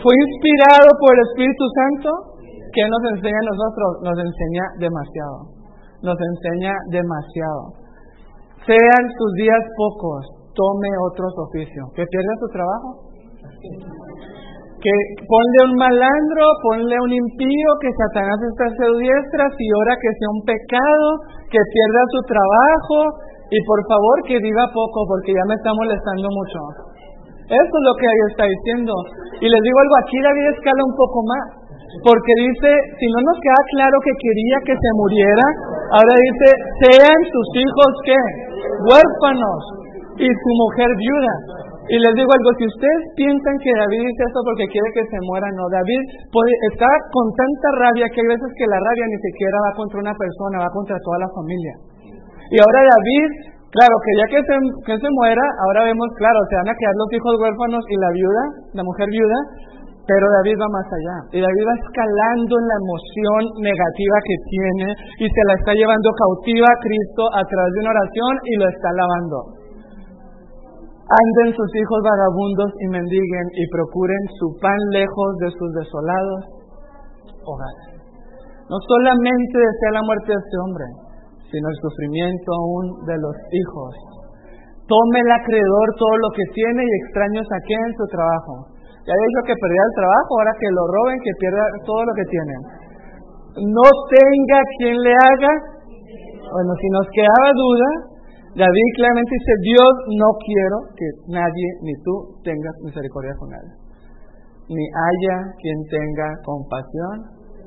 ¿Fue inspirado por el Espíritu Santo? ¿Qué nos enseña a nosotros? Nos enseña demasiado. Nos enseña demasiado. Sean sus días pocos, tome otros oficios. ¿Que pierda su trabajo? Que ponle un malandro, ponle un impío, que Satanás está a su diestra, si ora que sea un pecado, que pierda su trabajo, y por favor que viva poco, porque ya me está molestando mucho. Eso es lo que ahí está diciendo. Y les digo algo, aquí David escala un poco más, porque dice, si no nos queda claro que quería que se muriera, ahora dice, sean sus hijos, ¿qué? Huérfanos, y su mujer viuda. Y les digo algo, si ustedes piensan que David dice esto porque quiere que se muera, no, David puede, está con tanta rabia que hay veces que la rabia ni siquiera va contra una persona, va contra toda la familia. Y ahora David, claro, que ya que se, que se muera, ahora vemos, claro, se van a quedar los hijos huérfanos y la viuda, la mujer viuda, pero David va más allá. Y David va escalando en la emoción negativa que tiene y se la está llevando cautiva a Cristo a través de una oración y lo está alabando. Anden sus hijos vagabundos y mendiguen y procuren su pan lejos de sus desolados hogares. No solamente desea la muerte de este hombre, sino el sufrimiento aún de los hijos. Tome el acreedor todo lo que tiene y extraños a qué en su trabajo. Ya había dicho que perdiera el trabajo, ahora que lo roben, que pierda todo lo que tiene. No tenga quien le haga. Bueno, si nos quedaba duda, David claramente dice, Dios, no quiero que nadie, ni tú, tengas misericordia con nadie. Ni haya quien tenga compasión.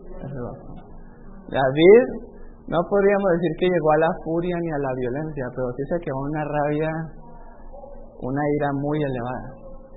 David, no podríamos decir que llegó a la furia ni a la violencia, pero sí se quedó una rabia, una ira muy elevada.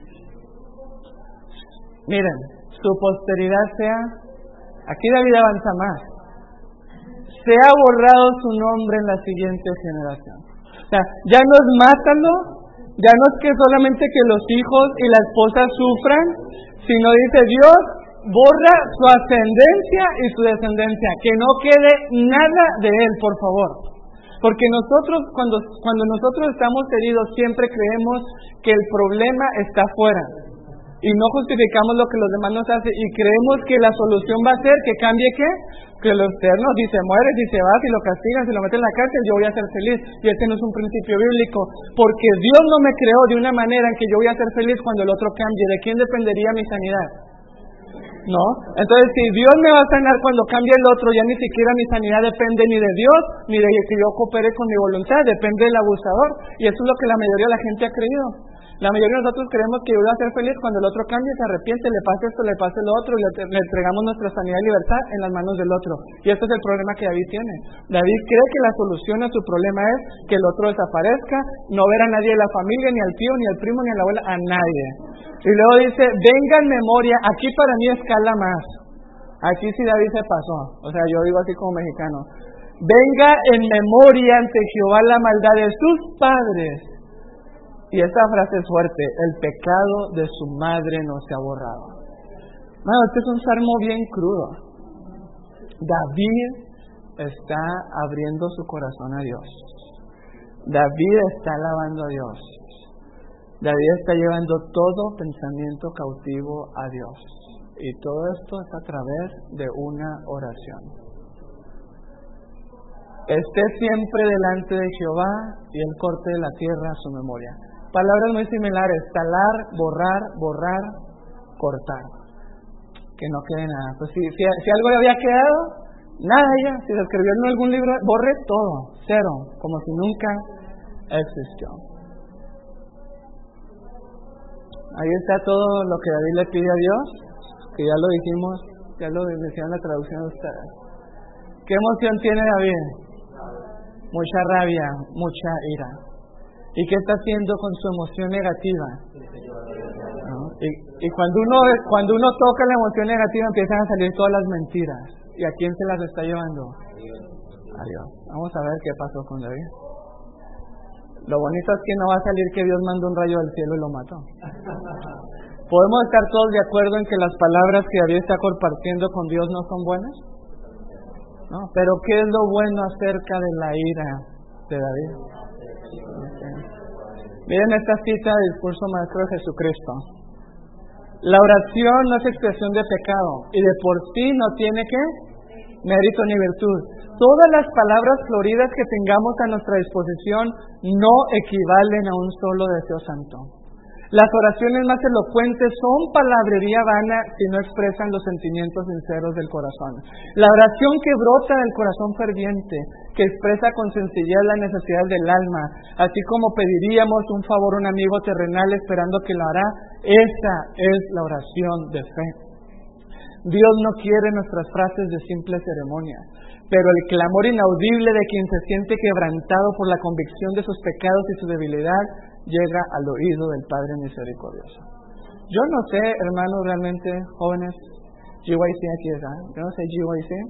Miren, su posteridad sea, aquí David avanza más, sea borrado su nombre en la siguiente generación. O sea, ya no es mátalo, ya no es que solamente que los hijos y la esposa sufran, sino dice Dios, borra su ascendencia y su descendencia, que no quede nada de él, por favor. Porque nosotros, cuando, cuando nosotros estamos heridos, siempre creemos que el problema está afuera. Y no justificamos lo que los demás nos hacen y creemos que la solución va a ser que cambie ¿qué? Que lo externo, si se muere, si se va, si lo castigan, si lo meten en la cárcel, yo voy a ser feliz. Y este no es un principio bíblico, porque Dios no me creó de una manera en que yo voy a ser feliz cuando el otro cambie. ¿De quién dependería mi sanidad? ¿No? Entonces, si Dios me va a sanar cuando cambie el otro, ya ni siquiera mi sanidad depende ni de Dios, ni de que yo coopere con mi voluntad, depende del abusador. Y eso es lo que la mayoría de la gente ha creído. La mayoría de nosotros creemos que yo voy a ser feliz cuando el otro cambie, se arrepiente, le pase esto, le pase lo otro, y le, le entregamos nuestra sanidad y libertad en las manos del otro. Y este es el problema que David tiene. David cree que la solución a su problema es que el otro desaparezca, no ver a nadie de la familia, ni al tío, ni al primo, ni a la abuela, a nadie. Y luego dice, venga en memoria, aquí para mí escala más. Aquí sí David se pasó, o sea, yo digo así como mexicano. Venga en memoria ante Jehová la maldad de sus padres. Y esta frase es fuerte, el pecado de su madre no se ha borrado. Bueno, este es un salmo bien crudo. David está abriendo su corazón a Dios. David está alabando a Dios. David está llevando todo pensamiento cautivo a Dios. Y todo esto es a través de una oración. Esté siempre delante de Jehová y él corte de la tierra a su memoria. Palabras muy similares, talar, borrar, borrar, cortar. Que no quede nada. Pues si, si, si algo le había quedado, nada ya. Si se escribió en algún libro, borre todo, cero, como si nunca existió. Ahí está todo lo que David le pide a Dios, que ya lo dijimos, ya lo decía en la traducción de ustedes. ¿Qué emoción tiene David? Mucha rabia, mucha ira. ¿Y qué está haciendo con su emoción negativa? ¿No? Y, y cuando uno cuando uno toca la emoción negativa empiezan a salir todas las mentiras. ¿Y a quién se las está llevando? A Dios. Vamos a ver qué pasó con David. Lo bonito es que no va a salir que Dios mandó un rayo del cielo y lo mató. ¿Podemos estar todos de acuerdo en que las palabras que David está compartiendo con Dios no son buenas? ¿No? Pero ¿qué es lo bueno acerca de la ira de David? Okay. Miren esta cita del discurso maestro de Jesucristo. La oración no es expresión de pecado y de por sí no tiene ¿qué? Mérito ni virtud. Todas las palabras floridas que tengamos a nuestra disposición no equivalen a un solo deseo santo. Las oraciones más elocuentes son palabrería vana si no expresan los sentimientos sinceros del corazón. La oración que brota del corazón ferviente, que expresa con sencillez las necesidades del alma, así como pediríamos un favor a un amigo terrenal esperando que lo hará, esa es la oración de fe. Dios no quiere nuestras frases de simple ceremonia, pero el clamor inaudible de quien se siente quebrantado por la convicción de sus pecados y su debilidad llega al oído del Padre misericordioso. Yo no sé, hermanos, realmente, jóvenes, G Y C aquí está, yo no sé G Y C,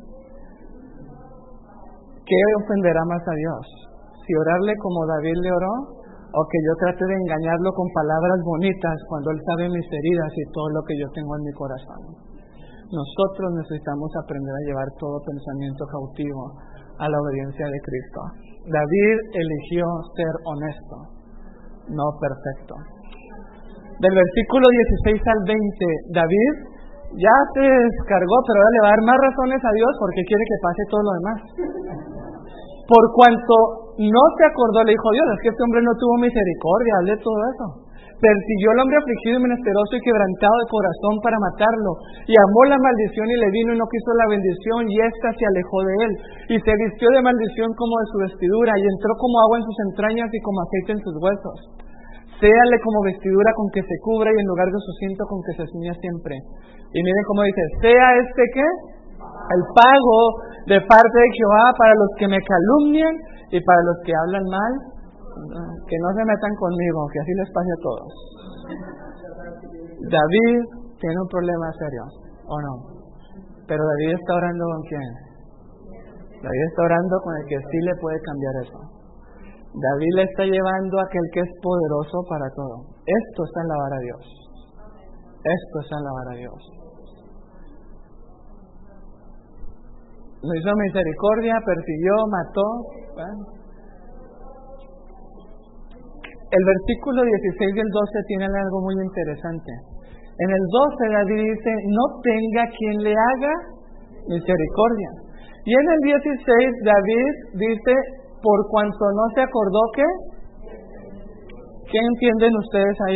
¿qué ofenderá más a Dios? Si orarle como David le oró, o que yo trate de engañarlo con palabras bonitas cuando Él sabe mis heridas y todo lo que yo tengo en mi corazón. Nosotros necesitamos aprender a llevar todo pensamiento cautivo a la obediencia de Cristo. David eligió ser honesto, no perfecto. Del versículo dieciséis al veinte, David ya se descargó, pero ahora le va a dar más razones a Dios porque quiere que pase todo lo demás. Por cuanto no se acordó, le dijo Dios, es que este hombre no tuvo misericordia, hablé todo eso. Persiguió al hombre afligido y menesteroso y quebrantado de corazón para matarlo, y amó la maldición y le vino y no quiso la bendición, y ésta se alejó de él, y se vistió de maldición como de su vestidura, y entró como agua en sus entrañas y como aceite en sus huesos. Séale como vestidura con que se cubra y en lugar de su cinto con que se ciña siempre. Y miren cómo dice, sea este ¿qué? El pago de parte de Jehová para los que me calumnian y para los que hablan mal, que no se metan conmigo, que así les pase a todos. David tiene un problema serio, ¿o no? Pero David está orando ¿con quién? David está orando con el que sí le puede cambiar eso. David le está llevando a aquel que es poderoso para todo. Esto está en alabar a Dios. Esto está en alabar a Dios. Lo hizo misericordia, persiguió, mató. ¿Verdad? El versículo dieciséis y el doce tienen algo muy interesante. En el doce David dice, no tenga quien le haga misericordia. Y en el dieciséis David dice, por cuanto no se acordó que, ¿qué entienden ustedes ahí?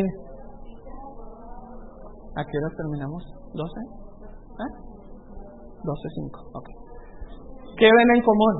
¿A qué hora terminamos? ¿doce? ¿Eh? doce cinco, ok. ¿Qué ven en común?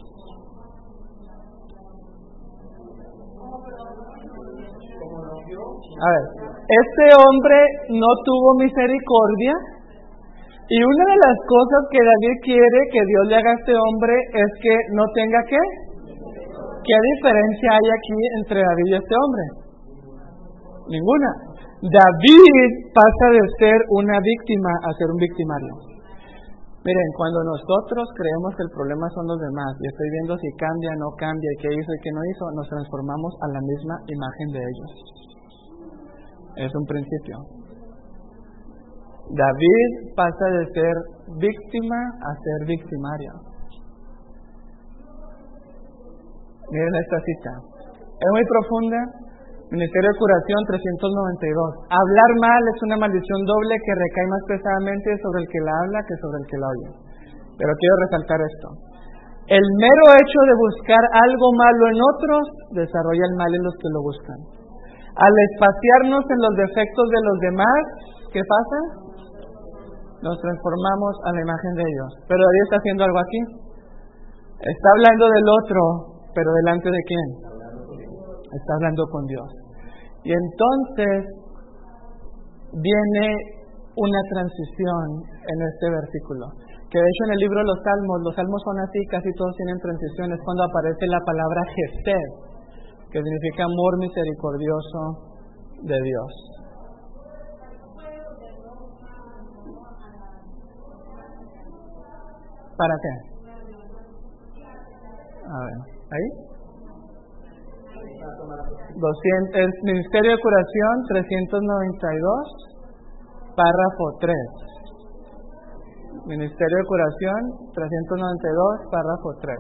A ver, este hombre no tuvo misericordia y una de las cosas que David quiere que Dios le haga a este hombre es que no tenga ¿qué? ¿Qué diferencia hay aquí entre David y este hombre? Ninguna. David pasa de ser una víctima a ser un victimario. Miren, cuando nosotros creemos que el problema son los demás y estoy viendo si cambia, no cambia, y qué hizo y qué no hizo, nos transformamos a la misma imagen de ellos. Es un principio. David pasa de ser víctima a ser victimario. Miren esta cita. Es muy profunda. Ministerio de Curación trescientos noventa y dos. Hablar mal es una maldición doble que recae más pesadamente sobre el que la habla que sobre el que la oye. Pero quiero resaltar esto. El mero hecho de buscar algo malo en otros desarrolla el mal en los que lo buscan. Al espaciarnos en los defectos de los demás, ¿qué pasa? Nos transformamos a la imagen de ellos. Pero David está haciendo algo aquí. Está hablando del otro, pero ¿delante de quién? Está hablando con Dios. Y entonces viene una transición en este versículo. Que de hecho en el libro de los Salmos, los Salmos son así, casi todos tienen transiciones. Cuando aparece la palabra Gesed, que significa amor misericordioso de Dios. ¿Para qué? A ver, ¿ahí? doscientos, el Ministerio de Curación trescientos noventa y dos, párrafo tres. Ministerio de Curación trescientos noventa y dos, párrafo tres.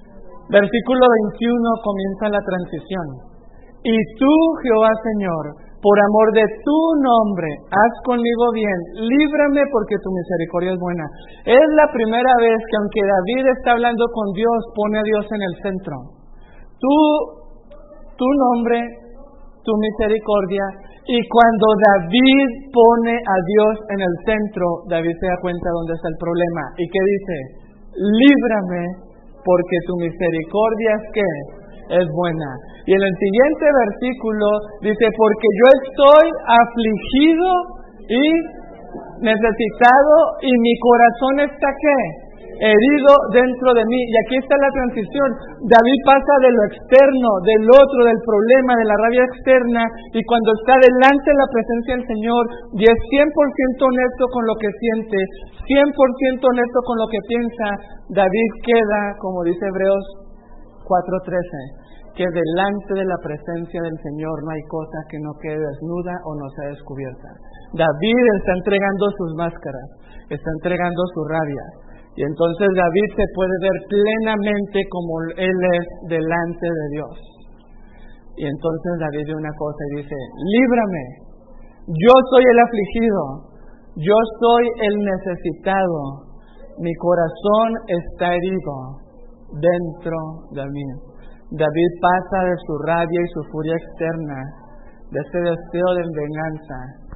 Versículo veintiuno comienza la transición. Y tú, Jehová Señor, por amor de tu nombre, haz conmigo bien, líbrame porque tu misericordia es buena. Es la primera vez que aunque David está hablando con Dios, pone a Dios en el centro. Tu, tu nombre, tu misericordia. Y cuando David pone a Dios en el centro, David se da cuenta dónde está el problema. ¿Y qué dice? Líbrame porque tu misericordia es ¿qué? Es buena. Y en el siguiente versículo dice, porque yo estoy afligido y necesitado y mi corazón está ¿qué? Herido dentro de mí. Y aquí está la transición. David pasa de lo externo, del otro, del problema, de la rabia externa, y cuando está delante de la presencia del Señor y es cien por ciento honesto con lo que siente, cien por ciento honesto con lo que piensa, David queda, como dice Hebreos cuatro trece, que delante de la presencia del Señor no hay cosa que no quede desnuda o no sea descubierta. David está entregando sus máscaras, está entregando su rabia, y entonces David se puede ver plenamente como él es delante de Dios. Y entonces David dice una cosa y dice, líbrame, yo soy el afligido, yo soy el necesitado, mi corazón está herido dentro de mí. David pasa de su rabia y su furia externa, de ese deseo de venganza.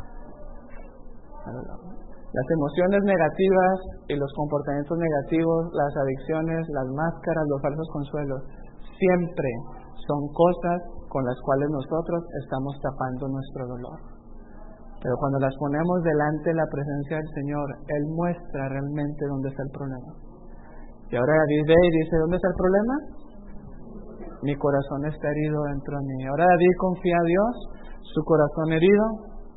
Las emociones negativas y los comportamientos negativos, las adicciones, las máscaras, los falsos consuelos, siempre son cosas con las cuales nosotros estamos tapando nuestro dolor. Pero cuando las ponemos delante de la presencia del Señor, Él muestra realmente dónde está el problema. Y ahora David ve y dice, ¿dónde está el problema? Mi corazón está herido dentro de mí. Ahora David confía a Dios, su corazón herido,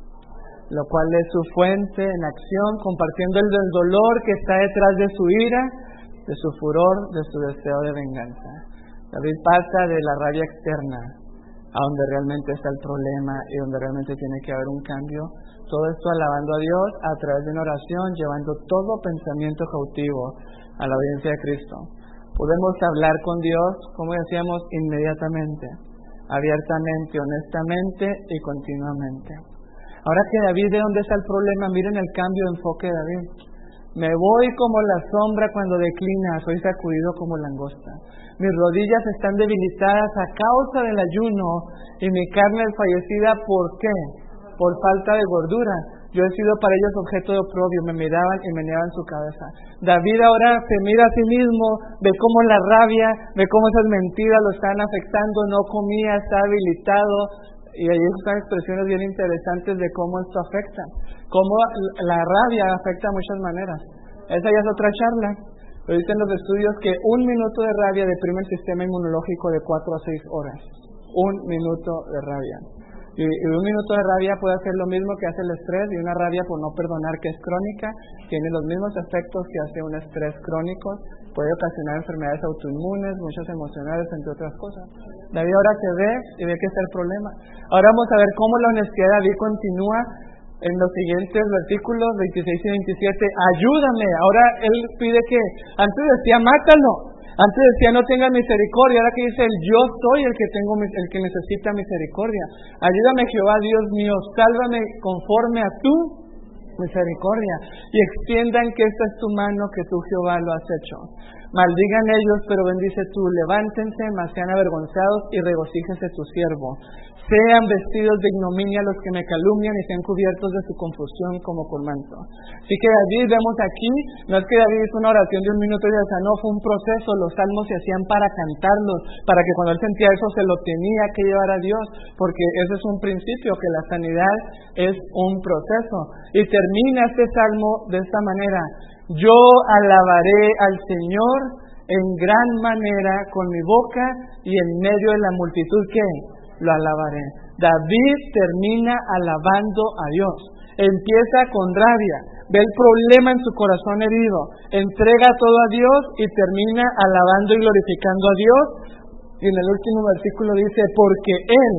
lo cual es su fuente en acción, compartiendo el del dolor que está detrás de su ira, de su furor, de su deseo de venganza. David pasa de la rabia externa a donde realmente está el problema y donde realmente tiene que haber un cambio. Todo esto alabando a Dios a través de una oración, llevando todo pensamiento cautivo a la obediencia de Cristo. Podemos hablar con Dios, como decíamos, inmediatamente, abiertamente, honestamente y continuamente. Ahora que David, ¿de dónde está el problema? Miren el cambio de enfoque de David. Me voy como la sombra cuando declina, soy sacudido como langosta. Mis rodillas están debilitadas a causa del ayuno y mi carne es fallecida, ¿por qué? Por falta de gordura. Yo he sido para ellos objeto de oprobio, me miraban y meneaban su cabeza. David ahora se mira a sí mismo, ve cómo la rabia, ve cómo esas mentiras lo están afectando, no comía, está debilitado. Y ahí están expresiones bien interesantes de cómo esto afecta, cómo la rabia afecta de muchas maneras. Esa ya es otra charla, pero dicen los estudios que un minuto de rabia deprime el sistema inmunológico de cuatro a seis horas. Un minuto de rabia. Y, y un minuto de rabia puede hacer lo mismo que hace el estrés, y una rabia por no perdonar, que es crónica, tiene los mismos efectos que hace un estrés crónico, puede ocasionar enfermedades autoinmunes, muchas emocionales, entre otras cosas. David ahora se ve y ve que está el problema. Ahora vamos a ver cómo la honestidad de David continúa en los siguientes versículos veintiséis y veintisiete. Ayúdame. Ahora él pide que, antes decía mátalo, antes decía no tenga misericordia, ahora que dice el yo soy el que tengo el que necesita misericordia. Ayúdame Jehová Dios mío, sálvame conforme a tu misericordia y extiendan que esta es tu mano, que tú Jehová lo has hecho. Maldigan ellos, pero bendice tú. Levántense, mas sean avergonzados y regocíjese tu siervo. Sean vestidos de ignominia los que me calumnian y sean cubiertos de su confusión como con manto. Así que David, vemos aquí, no es que David hizo una oración de un minuto y ya, no, fue un proceso. Los salmos se hacían para cantarlos, para que cuando él sentía eso se lo tenía que llevar a Dios, porque ese es un principio, que la sanidad es un proceso. Y termina este salmo de esta manera: yo alabaré al Señor en gran manera con mi boca y en medio de la multitud que lo alabaré. David termina alabando a Dios. Empieza con rabia, ve el problema en su corazón herido, entrega todo a Dios y termina alabando y glorificando a Dios. Y en el último versículo dice, porque Él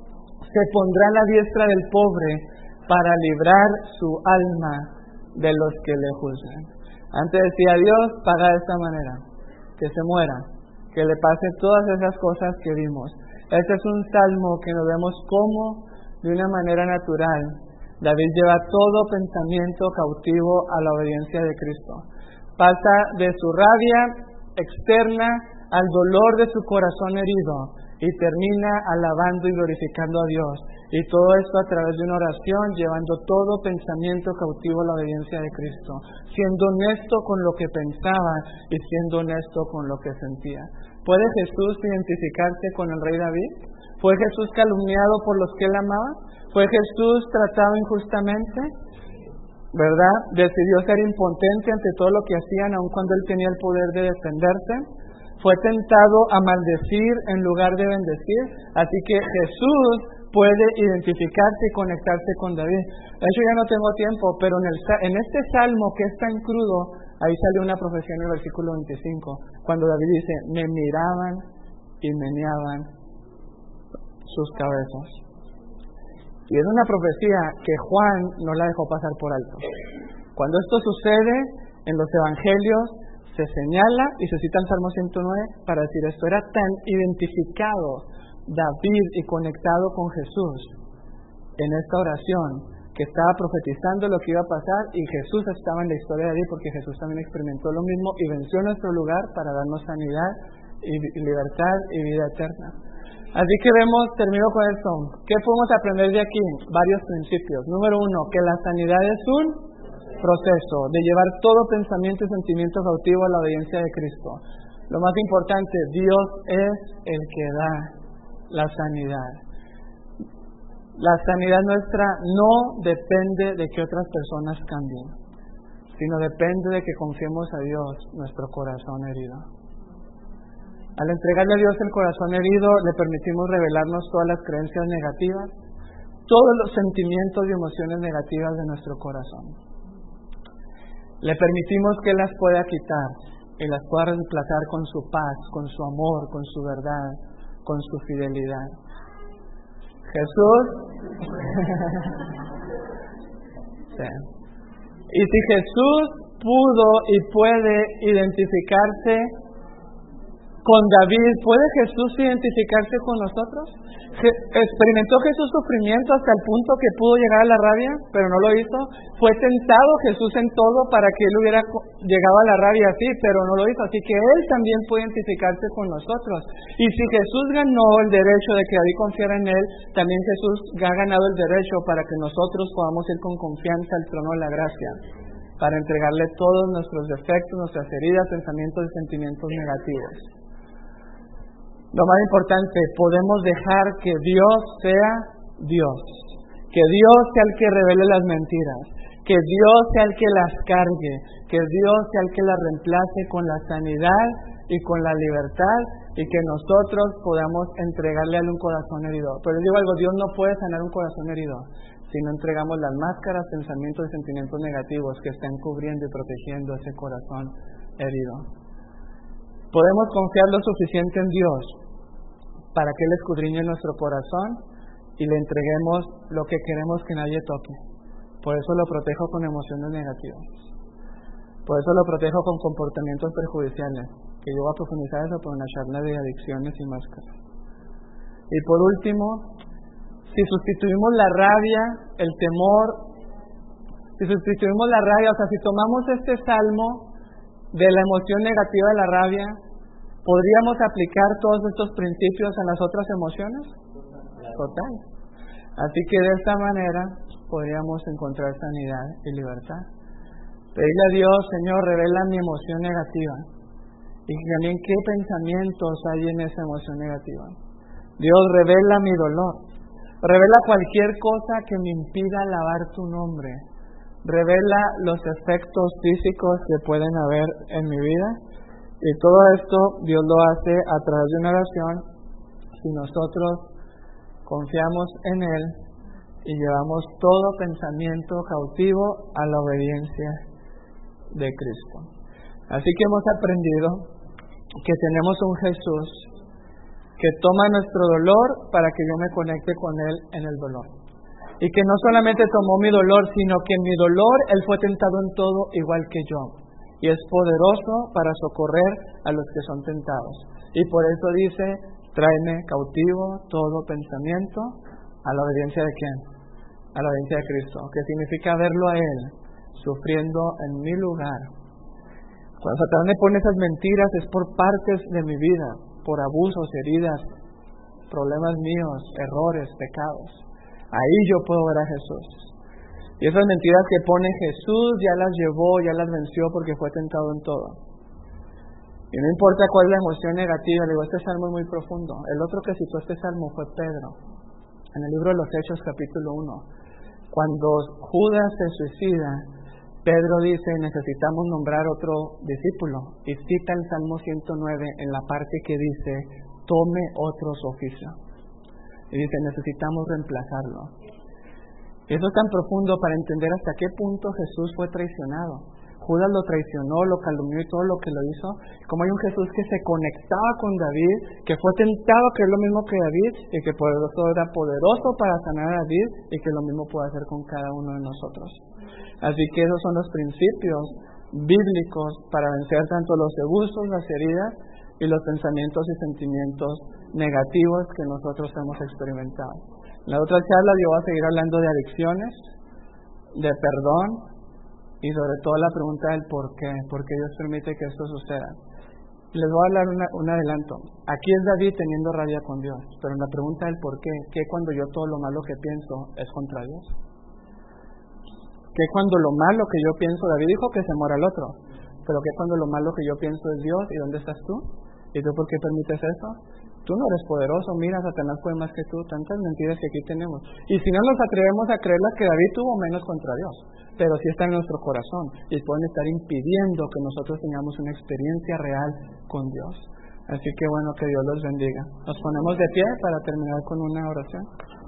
se pondrá a la diestra del pobre para librar su alma de los que le juzgan. Antes decía Dios, paga de esta manera, que se muera, que le pase todas esas cosas que vimos. Este es un salmo que nos vemos cómo de una manera natural, David lleva todo pensamiento cautivo a la obediencia de Cristo. Pasa de su rabia externa al dolor de su corazón herido y termina alabando y glorificando a Dios. Y todo esto a través de una oración, llevando todo pensamiento cautivo a la obediencia de Cristo, siendo honesto con lo que pensaba y siendo honesto con lo que sentía. ¿Puede Jesús identificarse con el rey David? ¿Fue Jesús calumniado por los que él amaba? ¿Fue Jesús tratado injustamente? ¿Verdad? ¿Decidió ser impotente ante todo lo que hacían, aun cuando él tenía el poder de defenderse? ¿Fue tentado a maldecir en lugar de bendecir? Así que Jesús puede identificarse y conectarse con David. De hecho, ya no tengo tiempo, pero en, el, en este salmo que es tan crudo, ahí sale una profecía en el versículo veinticinco, cuando David dice, me miraban y meneaban sus cabezas. Y es una profecía que Juan no la dejó pasar por alto. Cuando esto sucede en los evangelios, se señala y se cita el Salmo ciento nueve para decir esto. Era tan identificado David y conectado con Jesús en esta oración, que estaba profetizando lo que iba a pasar, y Jesús estaba en la historia de David, porque Jesús también experimentó lo mismo y venció nuestro lugar para darnos sanidad y libertad y vida eterna. Así que vemos, termino con esto, ¿qué podemos aprender de aquí? Varios principios. Número uno, que la sanidad es un proceso de llevar todo pensamiento y sentimiento cautivo a la obediencia de Cristo. Lo más importante, Dios es el que da la sanidad. La sanidad nuestra no depende de que otras personas cambien, sino depende de que confiemos a Dios nuestro corazón herido. Al entregarle a Dios el corazón herido, le permitimos revelarnos todas las creencias negativas, todos los sentimientos y emociones negativas de nuestro corazón. Le permitimos que Él las pueda quitar y las pueda reemplazar con su paz, con su amor, con su verdad, con su fidelidad. Jesús. Sí. Y si Jesús pudo y puede identificarse con David, ¿puede Jesús identificarse con nosotros? ¿Experimentó Jesús sufrimiento hasta el punto que pudo llegar a la rabia, pero no lo hizo? ¿Fue tentado Jesús en todo para que Él hubiera llegado a la rabia así, pero no lo hizo? Así que Él también puede identificarse con nosotros. Y si Jesús ganó el derecho de que David confiara en Él, también Jesús ha ganado el derecho para que nosotros podamos ir con confianza al trono de la gracia, para entregarle todos nuestros defectos, nuestras heridas, pensamientos y sentimientos negativos. Lo más importante, podemos dejar que Dios sea Dios, que Dios sea el que revele las mentiras, que Dios sea el que las cargue, que Dios sea el que las reemplace con la sanidad y con la libertad, y que nosotros podamos entregarle a Él un corazón herido. Pero digo algo, Dios no puede sanar un corazón herido si no entregamos las máscaras, pensamientos y sentimientos negativos que están cubriendo y protegiendo ese corazón herido. Podemos confiar lo suficiente en Dios para que Él escudriñe nuestro corazón y le entreguemos lo que queremos que nadie toque. Por eso lo protejo con emociones negativas. Por eso lo protejo con comportamientos perjudiciales, que yo voy a profundizar eso por una charla de adicciones y máscaras. Y por último, si sustituimos la rabia, el temor, si sustituimos la rabia, o sea, si tomamos este salmo de la emoción negativa de la rabia, ¿podríamos aplicar todos estos principios a las otras emociones? Total. Así que de esta manera podríamos encontrar sanidad y libertad. Pedirle a Dios, Señor, revela mi emoción negativa y también qué pensamientos hay en esa emoción negativa. Dios, revela mi dolor, revela cualquier cosa que me impida alabar tu nombre, revela los efectos físicos que pueden haber en mi vida, y todo esto Dios lo hace a través de una oración si nosotros confiamos en Él y llevamos todo pensamiento cautivo a la obediencia de Cristo. Así que hemos aprendido que tenemos un Jesús que toma nuestro dolor para que yo me conecte con Él en el dolor. Y que no solamente tomó mi dolor, sino que en mi dolor Él fue tentado en todo igual que yo. Y es poderoso para socorrer a los que son tentados. Y por eso dice, tráeme cautivo todo pensamiento ¿A la obediencia de quién? A la obediencia de Cristo, que significa verlo a Él sufriendo en mi lugar. Cuando Satanás me pone esas mentiras es por partes de mi vida, por abusos, heridas, problemas míos, errores, pecados. Ahí yo puedo ver a Jesús. Y esas mentiras que pone Jesús ya las llevó, ya las venció porque fue tentado en todo. Y no importa cuál es la emoción negativa, le digo, este salmo es muy profundo. El otro que citó este salmo fue Pedro, en el libro de los Hechos, capítulo uno. Cuando Judas se suicida, Pedro dice, necesitamos nombrar otro discípulo. Y cita el Salmo ciento nueve en la parte que dice, tome otro su oficio. Y dice, necesitamos reemplazarlo. Y eso es tan profundo para entender hasta qué punto Jesús fue traicionado. Judas lo traicionó, lo calumnió y todo lo que lo hizo. Como hay un Jesús que se conectaba con David, que fue tentado que es lo mismo que David, y que por eso era poderoso para sanar a David, y que lo mismo puede hacer con cada uno de nosotros. Así que esos son los principios bíblicos para vencer tanto los abusos, las heridas y los pensamientos y sentimientos negativos que nosotros hemos experimentado. En la otra charla yo voy a seguir hablando de adicciones, de perdón y sobre todo la pregunta del por qué, por qué Dios permite que esto suceda. Les voy a hablar una, un adelanto. Aquí es David teniendo rabia con Dios, pero en la pregunta del por qué, ¿qué cuando yo todo lo malo que pienso es contra Dios? ¿Qué cuando lo malo que yo pienso, David dijo que se muera el otro, pero ¿qué cuando lo malo que yo pienso es Dios? ¿Y dónde estás tú? ¿Y tú por qué permites eso? Tú no eres poderoso, mira, Satanás fue más que tú, tantas mentiras que aquí tenemos. Y si no nos atrevemos a creerlas que David tuvo, menos contra Dios, pero sí está en nuestro corazón y pueden estar impidiendo que nosotros tengamos una experiencia real con Dios. Así que bueno, que Dios los bendiga. Nos ponemos de pie para terminar con una oración.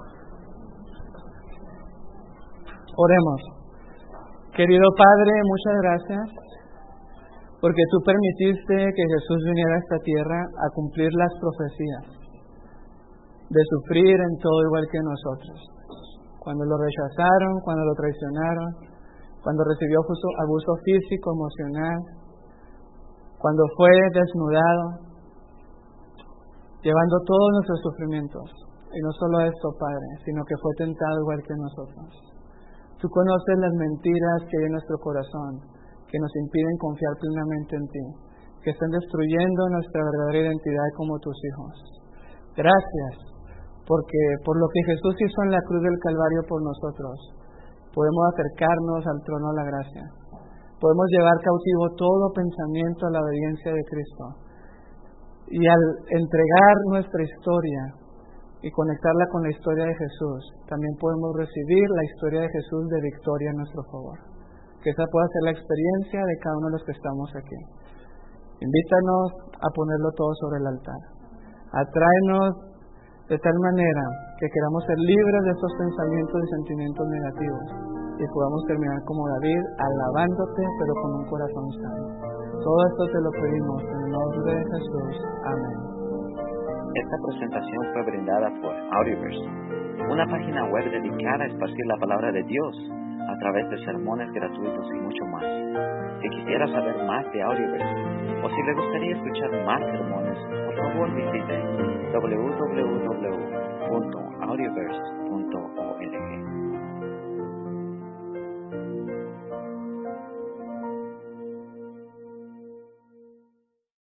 Oremos. Querido Padre, muchas gracias porque tú permitiste que Jesús viniera a esta tierra a cumplir las profecías de sufrir en todo igual que nosotros. Cuando lo rechazaron, cuando lo traicionaron, cuando recibió abuso, abuso físico, emocional, cuando fue desnudado, llevando todos nuestros sufrimientos. Y no solo esto, Padre, sino que fue tentado igual que nosotros. Tú conoces las mentiras que hay en nuestro corazón, que nos impiden confiar plenamente en ti, que están destruyendo nuestra verdadera identidad como tus hijos. Gracias, porque por lo que Jesús hizo en la cruz del Calvario por nosotros, podemos acercarnos al trono de la gracia. Podemos llevar cautivo todo pensamiento a la obediencia de Cristo. Y al entregar nuestra historia y conectarla con la historia de Jesús, también podemos recibir la historia de Jesús de victoria en nuestro favor. Que esa pueda ser la experiencia de cada uno de los que estamos aquí. Invítanos a ponerlo todo sobre el altar. Atráenos de tal manera que queramos ser libres de estos pensamientos y sentimientos negativos y podamos terminar como David, alabándote pero con un corazón sano. Todo esto te lo pedimos en el nombre de Jesús. Amén. Esta presentación fue brindada por Audioverse, una página web dedicada a esparcir la palabra de Dios a través de sermones gratuitos y mucho más. Si quisiera saber más de Audioverse o si le gustaría escuchar más sermones, por favor visite w w w punto audioverse punto org.